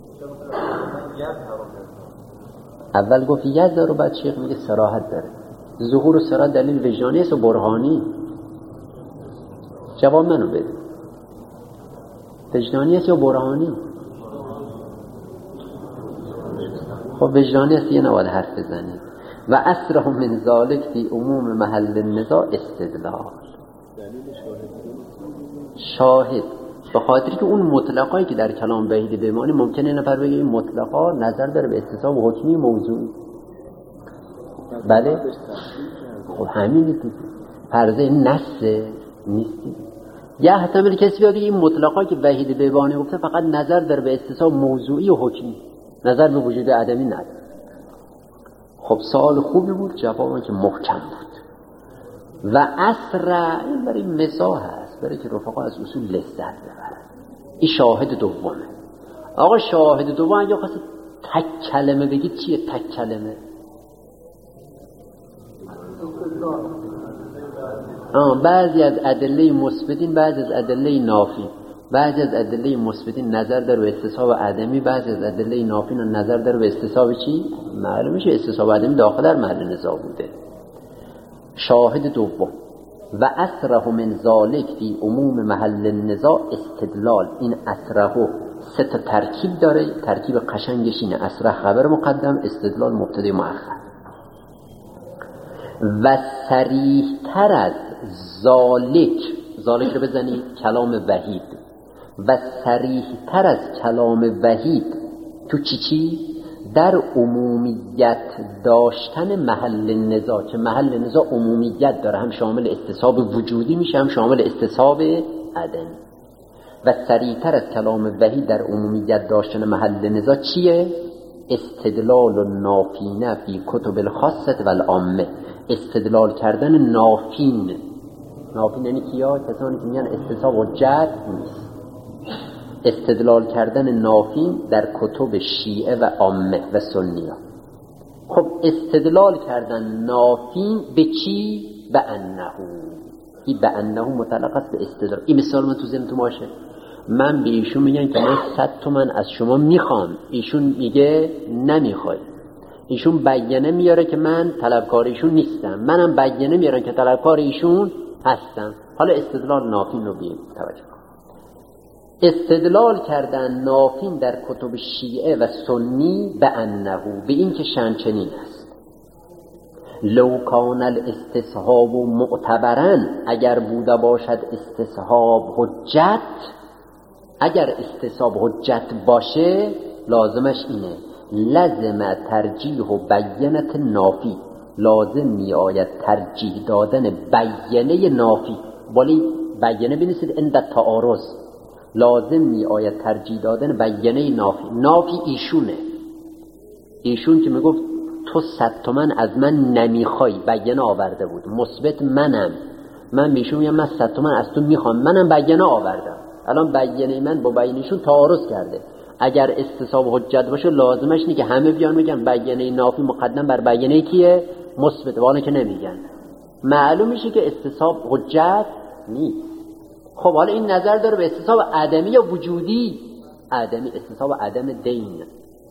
اول گفت ید داره، بعد شیخ میگه صراحت داره. ظهور و صراحت دلیل وجدانی است و برهانی. جواب منو بده، وجدانی است یا برهانی؟ خب وجدانی است، یه نواد حرف بزنید. و اسره من ذالک فی عموم محل النزاع استدلال. شاهد به خاطر که اون مطلقایی که در کلام وحید بهبهانی ممکنه نفر بگه این مطلقا نظر داره به استصحاب و حکمی موضوعی. بله؟ خب همین دیگه فرضه نص نیستی. یا احتمال کسی بگه این مطلقا که وحید بهبهانی گفته فقط نظر داره به استصحاب موضوعی و حکمی، نظر به وجود عدمی نداره. خب سوال خوبی بود، جوابم که محکم بود. و اسرع، این برای مزاح هست، برای که رفقا از اصول لذت ببرن. این شاهد دومه. آقا شاهد دوم اگه خواست تک کلمه بگید چیه تک کلمه؟ آه بعضی از ادله مثبتین، بعضی از ادله نافی. بعضی از ادله مثبتین نظر داره به استصحاب عدمی، بعضی از ادله نافی نظر داره به استصحاب چی؟ معلوم میشه استصحاب عدمی داخل در محل نزاع بوده. شاهد دوم و اسره من ذالک فی عموم محل النزاع استدلال. این اسره سه تا ترکیب داره، ترکیب قشنگش اینه: اسره خبر مقدم، استدلال مبتدا مؤخر. و صریح تر از ذالک، ذالک رو بزنید کلام وحید، و صریح تر از کلام وحید تو چی چی؟ در عمومیت داشتن محل نزاع، که محل نزاع عمومیت داره، هم شامل استصحاب وجودی میشه هم شامل استصحاب عدمی. و سریعتر از کلام وحی در عمومیت داشتن محل نزاع چیه؟ استدلال النافین فی کتب الخاصه و العامه، استدلال کردن نافین. نافین یعنی کیا؟ کسانی که میگن استصحاب حجت نیست. استدلال کردن نافین در کتب شیعه و عامه و سنیه. خب استدلال کردن نافین به چی؟ به انه. این به انه متعلق است به استدلال. این مثال من تو ذهنتون باشه، من به ایشون میگن که من صد تومن از شما میخوام، ایشون میگه نمیخوای. ایشون بیانه میاره که من طلبکار ایشون نیستم، منم بیانه میارم که طلبکار ایشون هستم. حالا استدلال نافین رو بیم توجه کن. استدلال کردن نافین در کتب شیعه و سنی به انه، به این که شأن چنین است: لو کان الاستصحاب معتبرا، اگر بوده باشد استصحاب حجت، اگر استصحاب حجت باشه لازمش اینه لازم ترجیح و بیانت نافی، لازم می آید ترجیح دادن بیانه نافی. ولی بیانه بنویسید عند تعارض، لازم می آید ترجیح دادن بیانه نافی. نافی ایشونه، ایشون که میگفت تو صد تومن از من نمیخوای، بیانه آورده بود. مثبت منم، من میشون میگم من صد تومن از تو میخوام، منم بیانه آوردم. الان بیانه من با بیانشون تعارض کرده. اگر استصحاب حجت باشه لازمش اینه که همه بیان میگن بیانه نافی مقدم بر بیانه کیه؟ مثبت. وانه که نمیگن، معلوم میشه که استصحاب حجت نیست. خب حالا این نظر داره به استصحاب عدمی یا وجودی؟ عدمی، استصحاب عدم دین.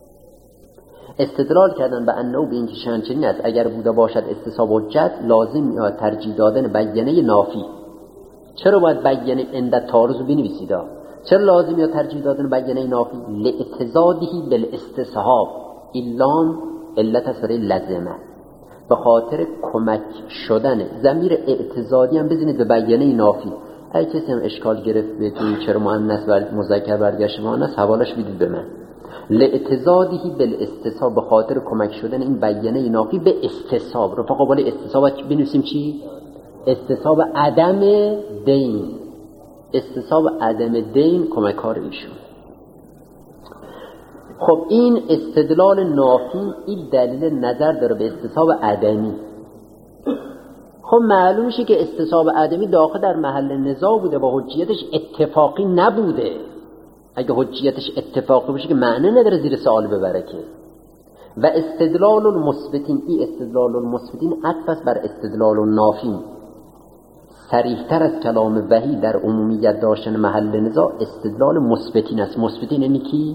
استدلال کردن به انه به این که شأن چنین است: اگر بوده باشد استصحاب حجت، لازم یا ترجیح دادن بیانه نافی. چرا باید بیانه عند تعارض رو بنویسید؟ چرا لازم یا ترجیح دادن بیانه نافی؟ لاعتضاده بالاستصحاب، ایلام علت است برای لازمه، به خاطر کمک شدن. ضمیر اعتضادی هم بزنید به بیانه نافی. اگه کسی هم اشکال گرفت بهتون چرا مؤنث و مذکر برگشت مؤنث، حوالش بدید به من. لاعتضاده بالاستصحاب، به خاطر کمک شدن این بیانه نافی به استصحاب. رفقا ولی استصحاب بنویسیم چی؟ استصحاب عدم دین. استصحاب عدم دین کمک کار ایشون. خب این استدلال نافی این دلیل نظر داره به استصحاب عدمی. خب معلوم میشه که استصحاب عدمی داخل در محل نزاع بوده و حجیتش اتفاقی نبوده. اگه حجیتش اتفاقی باشه که معنی نداره زیر سوال ببره که. و استدلال المثبتین، این استدلال المثبتین عطف است بر استدلال النافین. صریح‌تر از کلام وحی در عمومیت داشتن محل نزاع استدلال مثبتین است. مثبتین یعنی کی؟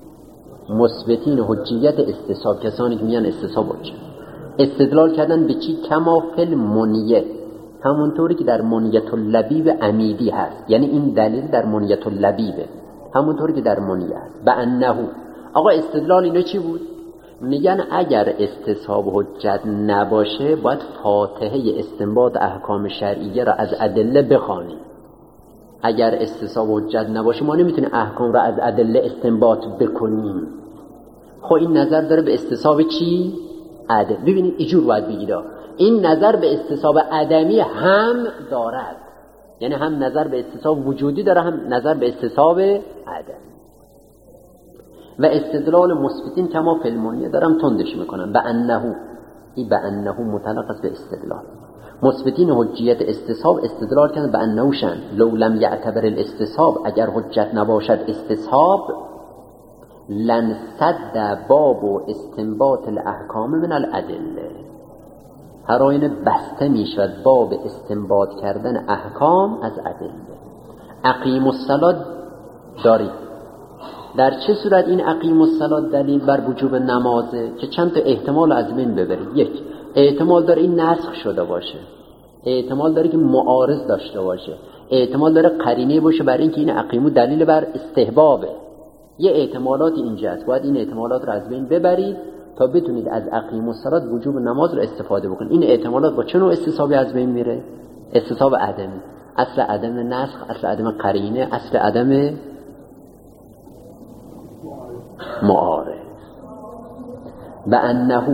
مثبتین حجیت استصحاب، کسانی که میگن استصحاب حجت. استدلال کردن به چی؟ کما فل منیه، همونطوری که در منیت اللبیب عمیدی هست. یعنی این دلیل در منیت اللبیبه، همونطوری که در منیه هست. به انه، آقا استدلال اینا چی بود؟ میگن اگر استصحاب حجت نباشه باید فاتحه استنباط احکام شرعیه را از ادله بخوانیم. اگر استصحاب حجت نباشه ما نمیتونیم احکام را از ادله استنباط بکنیم. خب این نظر داره به استصحاب چی؟ عدم. ببینید اینجور باید بگید این نظر به استصحاب عدمی هم دارد، یعنی هم نظر به استصحاب وجودی داره هم نظر به استصحاب عدمی. و استدلال مثبتین کما فی المنیه دارم تندش میکنم. به انه، این به انه متعلق است به استدلال. مثبتین حجیت استصحاب استدلال کردن به انه شن لو لم یعتبر الاستصحاب، اگر حجت نباشد استصحاب، لن سد باب و استنباط الاحکام من الادله، هر آینه بسته میشود باب استنباط کردن احکام از ادله. اقیم الصلاة دارید. در چه صورت این اقیم الصلاة دلیل بر وجوب نمازه؟ که چند تا احتمال از بین ببرید. یک، احتمال داره این نسخ شده باشه، احتمال داره که معارض داشته باشه، احتمال داره قرینه باشه برای اینکه این اقیمو دلیل بر استحبابه. یه احتمالات اینجا هست، باید این احتمالات رو از بین ببرید تا بتونید از اقیم الصلاة وجوب نماز رو استفاده بکنید. این احتمالات با چه نوع استصحابی از بین میره؟ استصحاب عدمی، اصل عدم نسخ، اصل عدم قرینه، اصل عدم معارض. به انهو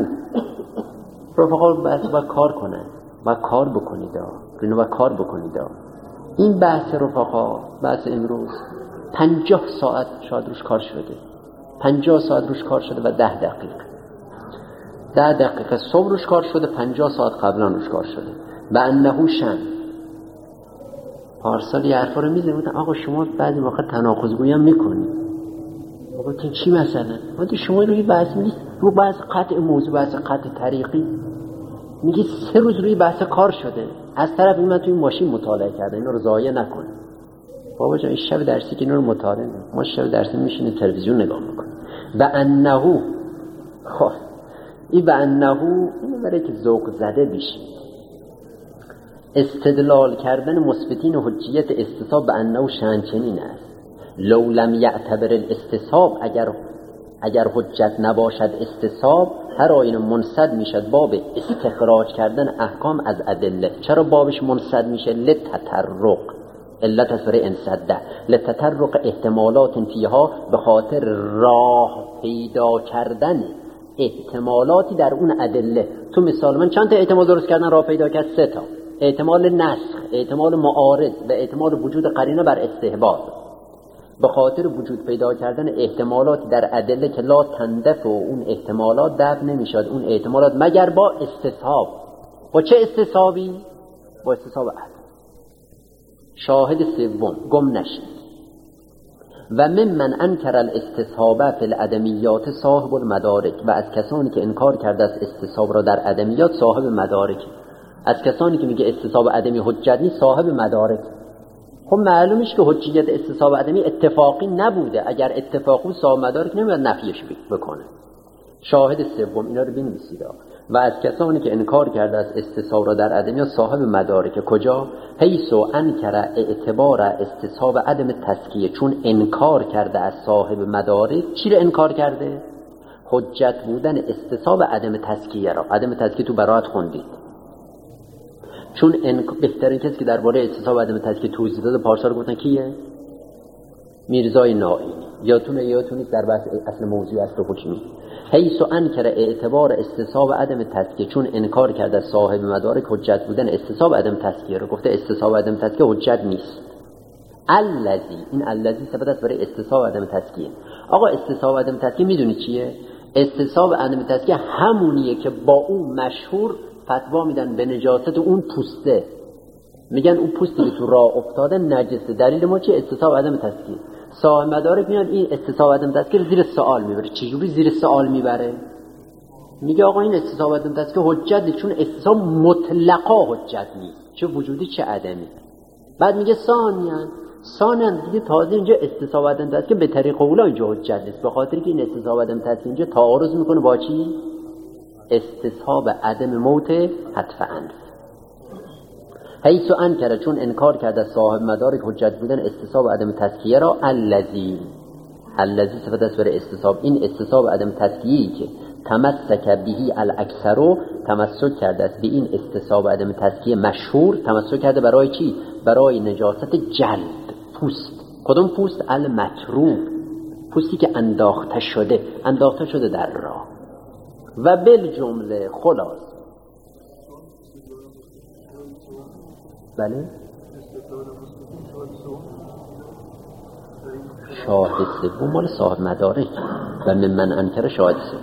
رفقا بحث باید کار کنن، باید کار بکنید، اینو باید کار بکنید. این بحث رفقا، بحث امروز پنجاه ساعت شاید روش کار شده، پنجاه ساعت روش کار شده و ده دقیقه ده دقیقه صبح روش کار شده، پنجاه ساعت قبلا روش کار شده. به انهو شن پارسال یه حرفا رو میزنیم آقا شما بعضی موقع تناقض‌گویی هم میکنید. آقا این چی مثلا؟ آقا شما روی بحث میگید رو بحث قطع موضوع، بحث قطع طریقی میگید سه روز روی بحث کار شده، از طرف این من توی ماشین مطالعه کردم، اینو رو ضایع نکن. بابا جان این شب درسی که اینو رو مطالعه نمی، ما شب درسی میشینیم تلویزیون نگاه میکنیم. به انهو خب این به انهو اینو برای که ذوق زده بشید. استدلال کردن مثبتین و حجیت استصحاب به انه شأن چنین است. لو لم یعتبر الاستصحاب، اگر اگر حجت نباشد استصحاب، هر آینه منصد میشد باب استخراج کردن احکام از ادله. چرا بابش منصد میشه؟ لتترق، علت از برای انصده، لتترق احتمالات فیها، به خاطر راه پیدا کردن احتمالاتی در اون ادله. تو مثال من چند تا احتمال درست کردن راه پیدا کرد؟ سه تا. احتمال نسخ، احتمال معارض و احتمال وجود قرینه بر استحباب. به خاطر وجود پیدا کردن احتمالاتی در ادله که لا تندف و اون احتمالات دفع نمیشد، اون احتمالات مگر با استصحاب. با چه استصحابی؟ با استصحاب عدم. شاهد سوم گم نشید. و ممن انکر الاستصحاب فی العدمیات صاحب المدارک، و از کسانی که انکار کرده است استصحاب را در عدمیات صاحب مدارک. از کسانی که میگه استصحاب عدمی حجت نیست صاحب مدارک. خب معلومش که حجیت استصحاب عدمی اتفاقی نبوده، اگر اتفاقی صاحب مدارک نمیاد نفیش بکنه. شاهد سوم اینا رو بنویسید. و از کسانی که انکار کرده است استصحاب را در عدمیات صاحب مدارک. کجا؟ حیث انکر اعتبار استصحاب عدم تزکیه، چون انکار کرده از صاحب مدارک. چی رو انکار کرده؟ حجت بودن استصحاب عدم تزکیه را. عدم تزکیه تو برات خوندید. چون انک... بهترین کسی که درباره استصحاب عدم تزکیه توضیح داده پارسال گفتن کیه؟ میرزای نائینی. یادتونه یادتونه در بحث اصل موضوع اصل حکمی. حیث انکر اعتبار استصحاب عدم تزکیه، چون انکار کرده صاحب مدارک حجت بودن استصحاب عدم تزکیه رو. گفته استصحاب عدم تزکیه حجت نیست. الذی، این الذی صفت است برای استصحاب عدم تزکیه. آقا استصحاب عدم تزکیه میدونی چیه؟ استصحاب عدم تزکیه همونیه که با اون مشهور فتوا میدن به نجاست اون پوسته. میگن اون پوستی که تو راه افتاده نجسه. دلیل ما چیه؟ استصحاب عدم تزکیه. صاحب مدارک میاد این استصحاب عدم تزکیه زیر سوال میبره. چجوری زیر سوال میبره؟ میگه آقا این استصحاب عدم تزکیه حجت نیست، چون استصحاب مطلقا حجت نیست، چه وجودی چه عدمی. بعد میگه ثانیاً ثانیاً دیگه تازه اینجا استصحاب عدم تزکیه به طریق اولا اینجا حجت نیست، به خاطر که این استصحاب عدم تزکیه اینجا تعارض میکنه با چی؟ استصحاب عدم موت حتف انف. حیث انکر، چون انکار کرده صاحب مدارک حجت بودن استصحاب عدم تزکیه را. الذی، الذی صفت است برای استصحاب. این استصحاب عدم تزکیه‌ای که تمسک بهی الاکثر، تمسک کرده است به این استصحاب عدم تزکیه مشهور. تمسک کرده برای چی؟ برای نجاست جلد، پوست. کدوم پوست؟ المطروح، پوستی که انداخته شده، انداخته شده در راه. و بالجمله خلاص بله شاهد سوم مال صاحب مدارک و ممن انکر شاهد سوم.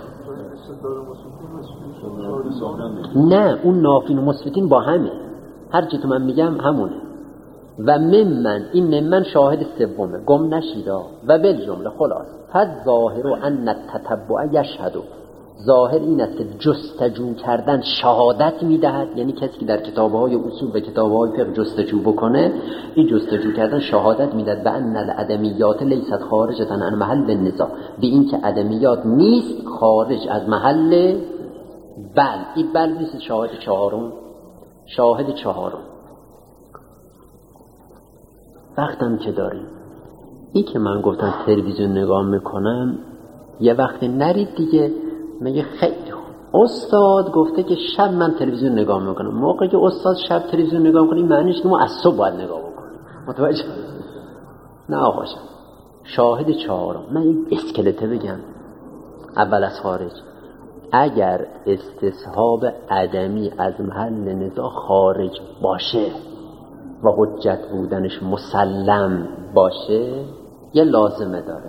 نه اون نافین و مثبتین با همه، هر چی تو من میگم همونه. و ممن، این ممن شاهد سومه، گم نشیدا. و بالجمله خلاص فالظاهر ان التتبع یشهد، ظاهر این است که جستجو کردن شهادت میدهد. یعنی کسی که در کتاب‌های اصول و کتاب‌های فقه جستجو بکنه، این جستجو کردن شهادت میدهد به ان العدمیات لیست خارجة عن محل النزاع، به این که عدمیات نیست خارج از محل بل. این بل نیست. شاهد چهارم، شاهد چهارم وقتم که داریم. این که من گفتم تلویزیون نگاه میکنم، یه وقتی نرید دیگه میگه خیلی خوب استاد گفته که شب من تلویزیون نگاه میکنم. موقعی که استاد شب تلویزیون نگاه میکنه معنیش که ما از صبح باید نگاه بکنیم. متوجه؟ نه آقا جان. شاهد چهارم، من این اسکلته بگم اول از خارج. اگر استصحاب عدمی از محل نزاع خارج باشه و حجت بودنش مسلم باشه یه لازمه داره.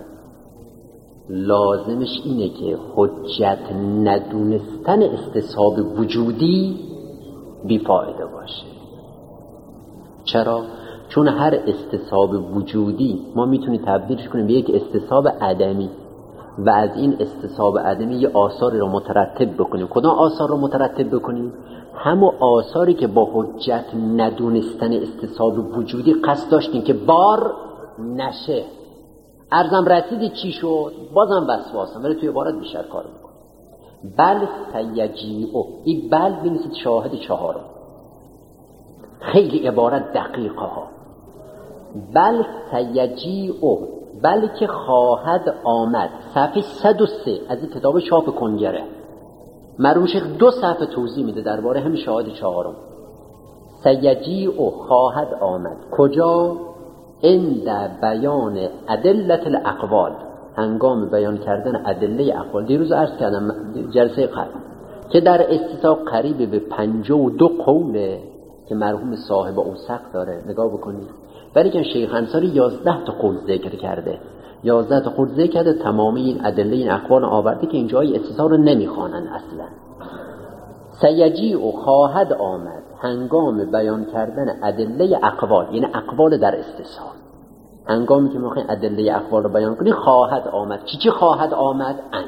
لازمش اینه که حجت ندونستن استصحاب وجودی بیفایده باشه. چرا؟ چون هر استصحاب وجودی ما میتونیم تبدیلش کنیم به یک استصحاب عدمی و از این استصحاب عدمی یه آثاری رو مترتب بکنیم. کدام آثار رو مترتب بکنیم؟ همون آثاری که با حجت ندونستن استصحاب وجودی قصد داشتیم که بار نشه. ارزم رسیدی چی شد؟ بازم وسواسم، ولی توی عبارت بیشتر کار میکنه. بل سیجیعو، این بل بینیسید شاهد چهارم، خیلی عبارت دقیقه ها. بل سیجیعو، بلکه خواهد آمد. صفحه صد و سه از این کتاب چاپ کنگره مرحوم شیخ دو صفحه توضیح میده درباره همین شاهد چهارم. سیجیعو، خواهد آمد. کجا؟ عند بیان ادلت الاقوال، هنگام بیان کردن ادله اقوال. دیروز عرض کردم جلسه قبل که در استصحاب قریب به پنجاه و دو قوله که مرحوم صاحب اوسق داره. نگاه بکنید، ولی که شیخ انصاری یازده تا قول ذکر کرده. یازده تا قول ذکر کرده، تمامی این ادله این اقوال آورده که اینجای استصحاب رو نمیخوانن اصلا. سیجیعو، خواهد آمد هنگام بیان کردن ادله اقوال، یعنی اقوال در استصحاب. هنگامی که میخواین ادله اقوال رو بیان کنی خواهد آمد. چی چی خواهد آمد؟ ان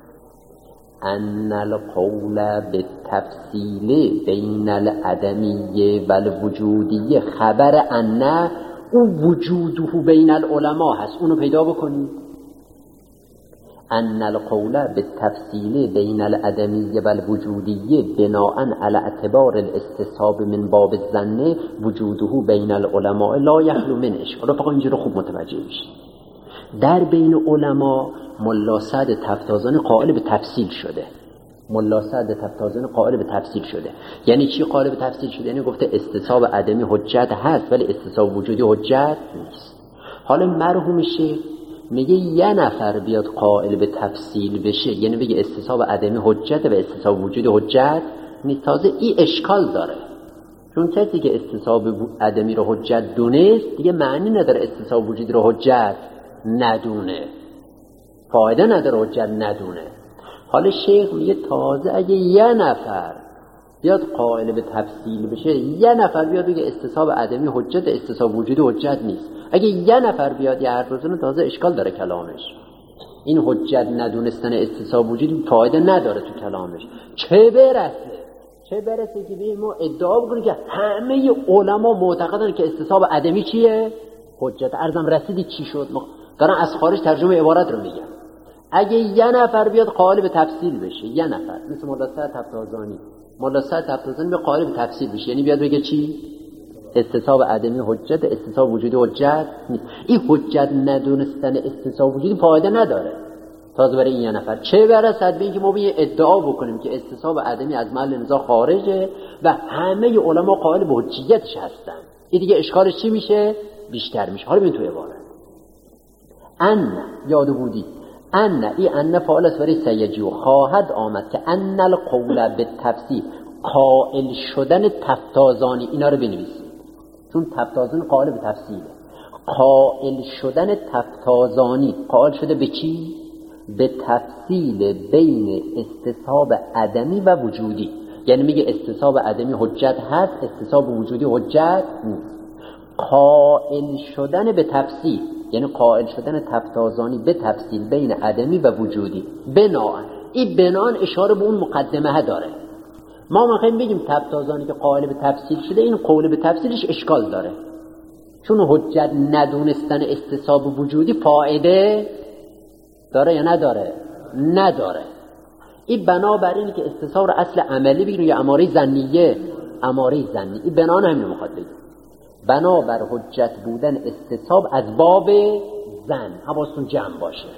ان القول بالتفصیل بین العدمی و الوجودی، خبر ان او وجوده بین العلماء هست. اونو پیدا بکنید. ان القول بالتفصیل بین العدمی و الوجودی بناء علی اعتبار الاستصحاب من باب الظن وجوده بین العلماء لا یخلو من اشکال. فقط اینجا رو خوب متوجه بشید. در بین علما ملا سعد تفتازانی قائل به تفصیل شده. ملا سعد تفتازانی قائل به تفصیل شده. یعنی چی قائل به تفصیل شده؟ یعنی گفته استصحاب عدمی حجت هست ولی استصحاب وجودی حجت نیست. حالا مرحوم شیخ میگه یه نفر بیاد قائل به تفصیل بشه، یعنی بگه استصحاب عدمی حجت و استصحاب وجودی حجت نیست. تازه این اشکال داره، چون کسی که استصحاب عدمی رو حجت دونست دیگه معنی نداره استصحاب وجودی رو حجت ندونه، فایده نداره حجت ندونه. حالا شیخ میگه تازه اگه یه نفر بیاد قائل به تفصیل بشه، یه نفر بیاد بگه استصحاب عدمی حجت استصحاب وجودی حجت نیست، اگه یه نفر بیاد یه حرف بزنه تازه اشکال داره کلامش. این حجت ندونستن استصحاب وجودی فایده نداره تو کلامش. چه برسه چه برسه که بگیم ما ادعا بکنیم که همه علما معتقدن که استصحاب عدمی چیه؟ حجت. ارزم رسیدی چی شد؟ دارن از خارج ترجمه عبارت رو میگم. اگه یه نفر بیاد قائل به تفصیل بشه، یه نفر مثل مولا سعد تفتازانی، مولا سعد تفتازانی به قائل به تفصیل بشه، یعنی بیاد بگه چی؟ استصحاب عدمی حجت، استصحاب وجودی حجت نیست. این حجت ندونستن استصحاب وجودی فایده نداره تازه برای این یه نفر. چه برسد به اینکه ما بیه ادعا بکنیم که استصحاب عدمی از محل نزاع خارجه و همه علما قائل به حجیتش هستن. این دیگه اشکالش چی میشه؟ بیشتر میشه. حالا ببین تو عبارت ان یاد بودی ان ای ان فاعل است برای سیجیعو، خواهد آمد که ان القول بالتفصیل، قائل شدن تفتازانی. اینا رو بنویسید چون تفتازانی قائل به تفصیله. قائل شدن تفتازانی قائل شده به چی؟ به تفصیل بین استصحاب عدمی و وجودی. یعنی میگه استصحاب عدمی حجت هست، استصحاب وجودی حجت نیست. قائل شدن به تفصیل یعنی قائل شدن تفتازانی به تفصیل بین عدمی و وجودی. بناء این بناء اشاره به اون مقدمه داره. ما میخوایم بگیم تفتازانی که قائل به تفصیل شده، این قول به تفصیلش اشکال داره، چون حجت ندونستن استصحاب وجودی فایده داره یا نداره؟ نداره. این بنابراینه که استصحاب رو اصل عملی بگیریم یا اماره ظنیه؟ اماره ظنی. این بنا همین رو میخواد بگیم. بنابر حجت بودن استصحاب از باب ظن، حواستون جمع باشه.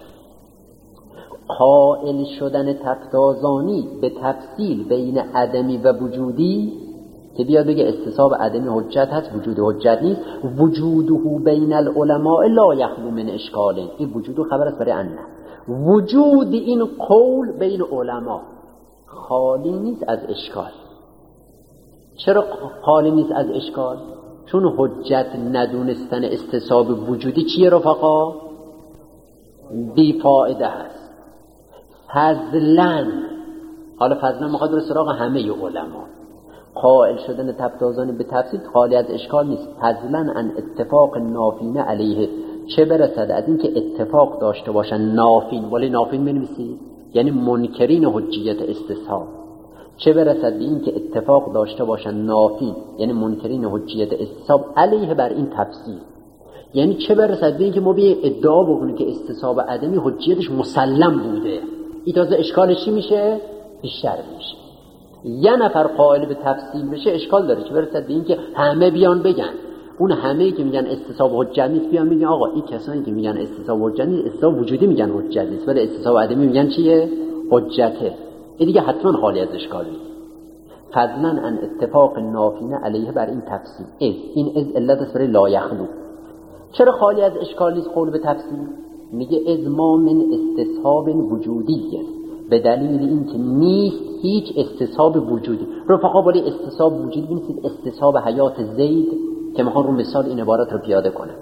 قائل شدن تفتازانی به تفصیل بین عدمی و وجودی که بیاد بگه استصحاب عدمی حجت هست، وجود حجت نیست. وجوده بین العلماء لا یخلو من اشکال. این وجود خبر است برای ان وجود این قول بین علما، خالی نیست از اشکال. چرا خالی نیست از اشکال؟ چون حجت ندونستن استصحاب وجودی چیه رفقا؟ بی فایده هست. فضلاً، حالا فضلاً میخواد بره سراغ همه علما، قائل شدن تبتازانی به تفسیر خالی از اشکال نیست. فضلاً ان اتفاق نافین علیه، چه برسد از این که اتفاق داشته باشن نافین، ولی نافین می‌نویسید یعنی منکرین حجیت استصحاب، چه برسد به این که اتفاق داشته باشن نافین یعنی منکرین حجیت استصحاب علیه بر این تفسیر، یعنی چه برسد به این که ما بیاییم ادعا بکنیم که استصحاب عدمی حجیتش مسلم بوده. این تازه اشکالش چی میشه؟ بیشتر میشه. یه نفر قائل به تفصیل بشه اشکال داره، چه برسد به این که همه بیان بگن، اون همه‌ای که میگن استصحاب حجت نیست بیان میگن آقا این کسانی که میگن استصحاب حجت نیست، استصحاب وجودی میگن حجت نیست، ولی استصحاب عدمی میگن چیه؟ حجته. این دیگه حتما خالی از اشکال نیست. فضلا ان اتفاق نافین علیه بر این تفصیل، از این از علت است برای لا یخلو. چرا خالی از اشکال نیست قول به تفصیل؟ میگه از ما من استصحاب وجودیه، به دلیل اینکه نیست هیچ استصحاب وجودی. رفقا ولی استصحاب وجودی بنویسید استصحاب حیات زید که میخوان رو مثال این عبارت رو پیاده کنم.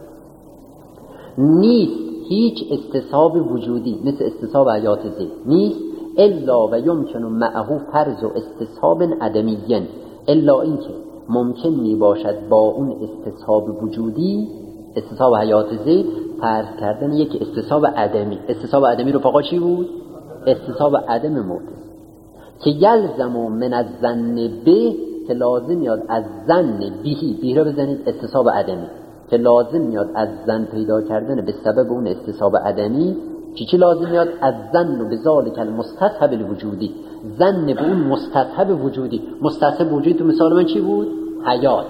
نیست هیچ استصحاب وجودی مثل استصحاب حیات زید، نیست الا و یمکن معه فرض و استصحاب عدمیین، الا اینکه ممکن می باشد با اون استصحاب وجودی، استصحاب حیات زید، فرض کردن یک استصحاب عدمی. استصحاب عدمی رو فقط چی بود؟ استصحاب عدم موجود که یلزم من از ظن به، که لازم میاد از ظن بهی، بهی رو بزنید استصحاب عدمی، که لازم میاد از ظن پیدا کردن به سبب اون استصحاب عدمی. چی چی لازم میاد؟ از ظن و به ذالک المستصحب الوجودی، ظن به اون مستصحب وجودی. مستصحب وجودی تو مثال من چی بود؟ حیات.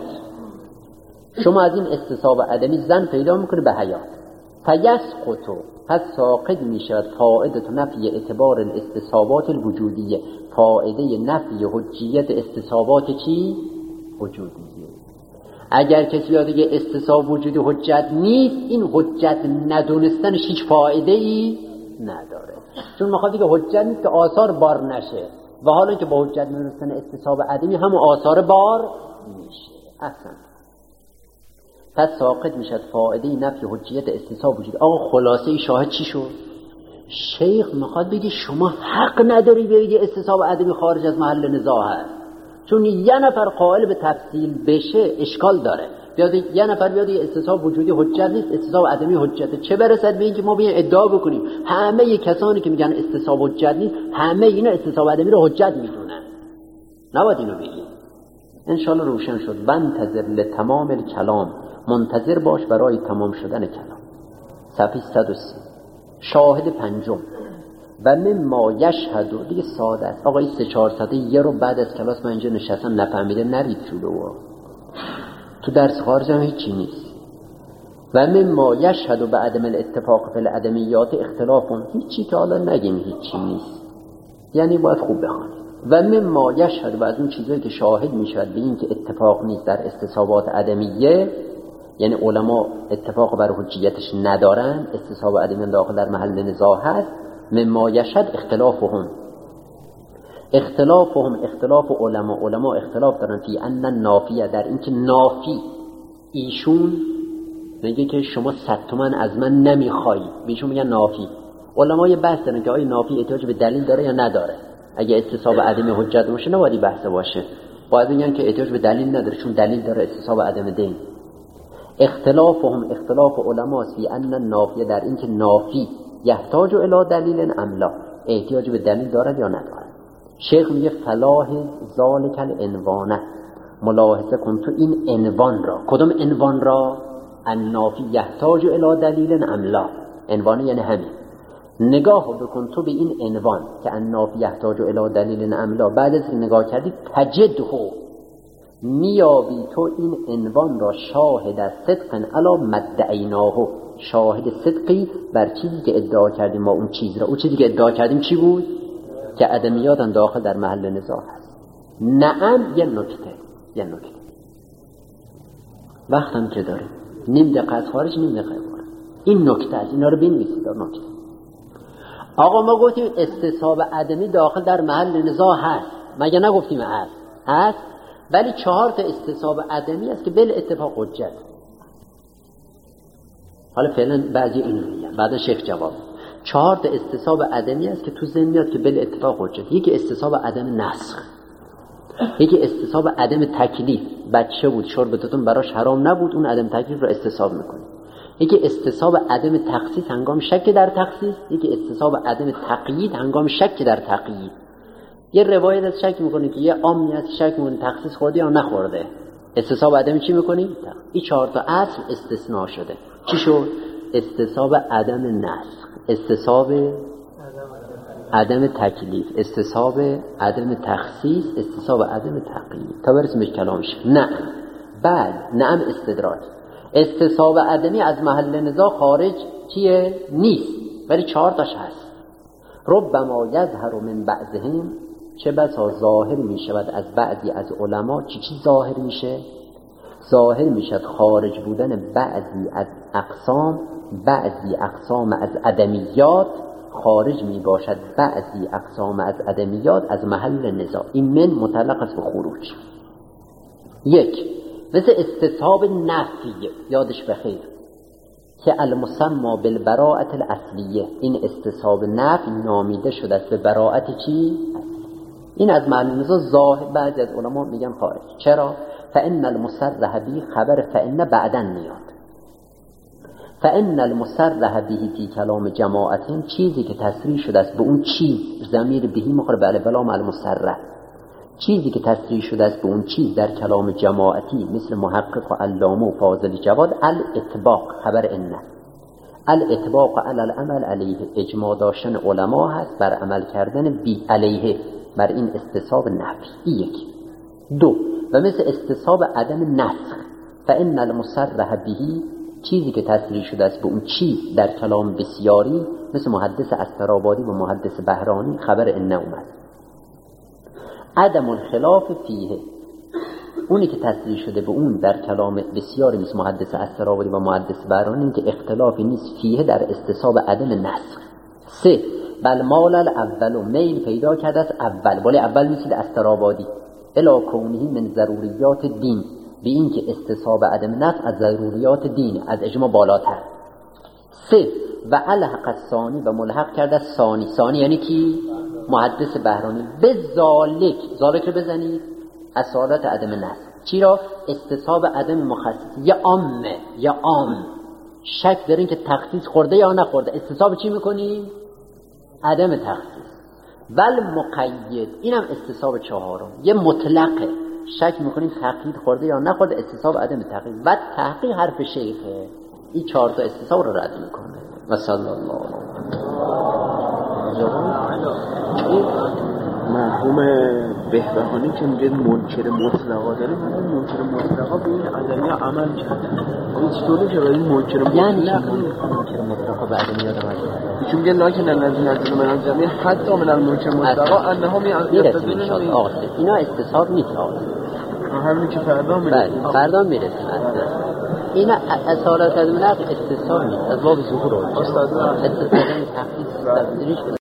شما از این استصحاب عدمی ظن پیدا میکنه به حیات، فیسقط، پس ساقط میشود فائده نفی اعتبار الاستصحابات الوجودیه، فائده نفی حجیت استصحابات چی؟ وجودیه. اگر کسی یاد دیگه استصحاب وجودی حجت نیست، این حجت ندونستنش هیچ فایده ای نداره، چون میخواد دیگه حجت نیست که آثار بار نشه، و حالا که با حجت ندونستن استصحاب عدمی هم آثار بار میشه اصلا. پس ساقط میشد فائده نفی حجیت استصحاب وجودی. آقا خلاصه شاهد چی شد؟ شیخ میخواد بگه شما حق نداری بگی استصحاب عدمی خارج از محل نزاع هست، چون یه نفر قائل به تفصیل بشه اشکال داره. بیاد یه نفر بیاد استصحاب وجودی حجت نیست، استصحاب عدمی حجته، چه برسد به اینکه ما بیایم ادعا بکنیم همه کسانی که میگن استصحاب حجت نیست، همه اینا استصحاب عدمی رو حجت میدونن. نباید اینو بگیم. انشالله روشن شد. بنتظر لتمام الکلام، منتظر باش برای تمام شدن کلام. صفحه صد و سی. شاهد پنجم و مما یشهد، دیگه ساده است. آقا این سه چهار ساده یه رو بعد از کلاس من اینجا نشستم نفهمیده نرید جلو، تو درس خارج هم هیچی نیست. و مما یشهد به عدم الاتفاق فی العدمیات اختلافون، هیچی که حالا نگیم هیچی نیست، یعنی باید خوب بخونید. و مما یشهد، و از اون چیزایی که شاهد میشود به این که اتفاق نیست در استصحابات عدمیه، یعنی علما اتفاق بر حجیتش ندارن، استصحاب عدمی داخل در محل نزاع هست. مما یشهد اختلافهم، اختلافهم اختلاف علما، علما اختلاف دارن فی ان نافیه، در اینکه نافی، ایشون میگه که شما صد تومن از من نمیخوایی، بیشون میگن نافی. علما یه بحث دارن که آیا نافی احتیاج به دلیل داره یا نداره. اگه استصحاب عدمی حجت باشه نباید بحث باشه، باید بگن که احتیاج به دلیل نداره چون دلیل داره استصحاب عدم دین. اختلافهم اختلاف علما فی ان نافیه، در اینکه نافی یحتاج الی دلیل ام لا، احتیاج به دلیل دارد یا ندارد. شیخ میگه فلاح ذالک العنوانه، ملاحظه کن تو این عنوان را. کدام عنوان را؟ النافی یحتاج الی دلیل ام لا، عنوان یعنی همین. نگاه بکن تو به این عنوان که النافی یحتاج الی دلیل ام لا، بعد از نگاه کردی تجده، میابی تو این عنوان را شاهد صدق علی مدعیناه، شاهد صدقی بر چیزی که ادعا کردیم ما اون چیز را. اون چیزی که ادعا کردیم چی بود؟ که عدمیات داخل در محل نزاع هست. نعم. یه نکته یه نکته وقتم که داره، نیم دقیقه از خارج، نیم دقیقه وارد. این نکته است، اینا رو بنویسید. نکته آقا ما گفتیم استصحاب عدمی داخل در محل نزاع هست، مگه نگفتیم هست؟ هست، ولی چهار تا استصحاب عدمی است که بل اتفاق حجت. حالا فعلا بعضی اینو میگن، بعد شیخ جواب. چهار تا استصحاب عدمی است که تو ذهن میاد که بل اتفاق حجت. یکی استصحاب عدم نسخ، یکی استصحاب عدم تکلیف، بچه بود شربتتون براش حرام نبود، اون عدم تکلیف رو استصحاب میکنه. یکی استصحاب عدم تخصیص هنگام شک در تخصیص، یکی استصحاب عدم تقیید هنگام شک در تقیید. یه روایت از شک میکنه که یه عامی از شک میکنه تخصیص خورده یا نخورده، استصحاب عدم چی میکنی؟ این چهار تا اصل استثناء شده. چی شد؟ استصحاب عدم نسخ، استصحاب عدم تکلیف، استصحاب عدم تخصیص، استصحاب عدم تقیید، تا برسیم به کلامش. نه بعد نعم استدراج. استصحاب عدمی از محل نزاع خارج چیه؟ نیست، ولی چهار تاش هست. ربما یظهر من بعضهم، چه بسا ظاهر می شود از بعضی از علما. چی چی ظاهر میشه؟ ظاهر میشد خارج بودن بعضی از اقسام، بعضی اقسام از عدمیات خارج می باشد، بعضی اقسام از عدمیات از محل نزاع. این من مطلق است به خروج. یک، مثل استصحاب نفی، یادش بخیر که المسمى بالبراءة الاصلیه، این استصحاب نفی نامیده شده است به براءت چی؟ این از محل نزاع ظاهر. بعضی از علما میگن خارج. چرا؟ فإن المصرح به خبر فإن بعداً میاد. فإن المصرح به فی کلام جماعتهم، چیزی که تصریح شده است به اون چیز، ضمیر بهی مخرب علی بلام المصرح، چیزی که تصریح شده است به اون چیز در کلام جماعتی مثل محقق و علامه و فاضل جواد، الاطباق خبر ان، الاطباق علی العمل علیه، اجماع داشتن علما هست بر عمل کردن بی علیه، بر این استصحاب نفی. یک. دو، و مثل استصحاب عدم نسخ، فإن المصرح به، چیزی که تصریح شده است به اون چیز در کلام بسیاری مثل محدث استرابادی و محدث بهرانی خبر ان اومد. عدم الخلاف فیه، اونی که تصریح شده به اون در کلام بسیاری مثل محدث استرابادی و محدث بهرانی که اختلافی نیست فیه در استصحاب عدم نسخ. سه، بل مال الاول، و میل پیدا کرده است اول، ولی اول مثل استرابادی الا کونهی من ضروریات دین، به این که استصحاب عدم نسخ از ضروریات دین، از اجماع بالاتر. سه، و الحق ثانی، و ملحق کرده ثانی. ثانی یعنی کی؟ محدث بهرانی. به ذالک، ذالک رو بزنید، اصالت عدم نسخ. چی را؟ استصحاب عدم مخصص. یا عامه یا عام، شک دارین که تخصیص خورده یا نخورده، استصحاب چی میکنی؟ عدم تخصیص. ول مقید، اینم استصحاب چهارم، یه مطلقه، شک میکنیم تقیید خورده یا نخورده، استصحاب عدم تقیید. و تحقیق حرف شیخه، این چهار تا استصحاب رو رد میکنه. و صلی الله علیه. مرحوم بهبهانی که میگه منکر مطلقا داره، میگه منکر مطلقا به این عدمی عمل کرده. این چطوره که این منکر مطلقا یعنی منکر مطلقا بعد میاد عمل، چون میگه لکن الذین یزنون من الجميع حتی من المنکر مطلقا انهم یستدلون. اینا استصحاب نیست آقا، همین که فردا میرسیم. بله فردا میرسیم. اینا اصالت از ملک استصحاب نیست، از باب ظهور استاد استصحاب تخصیص تدریج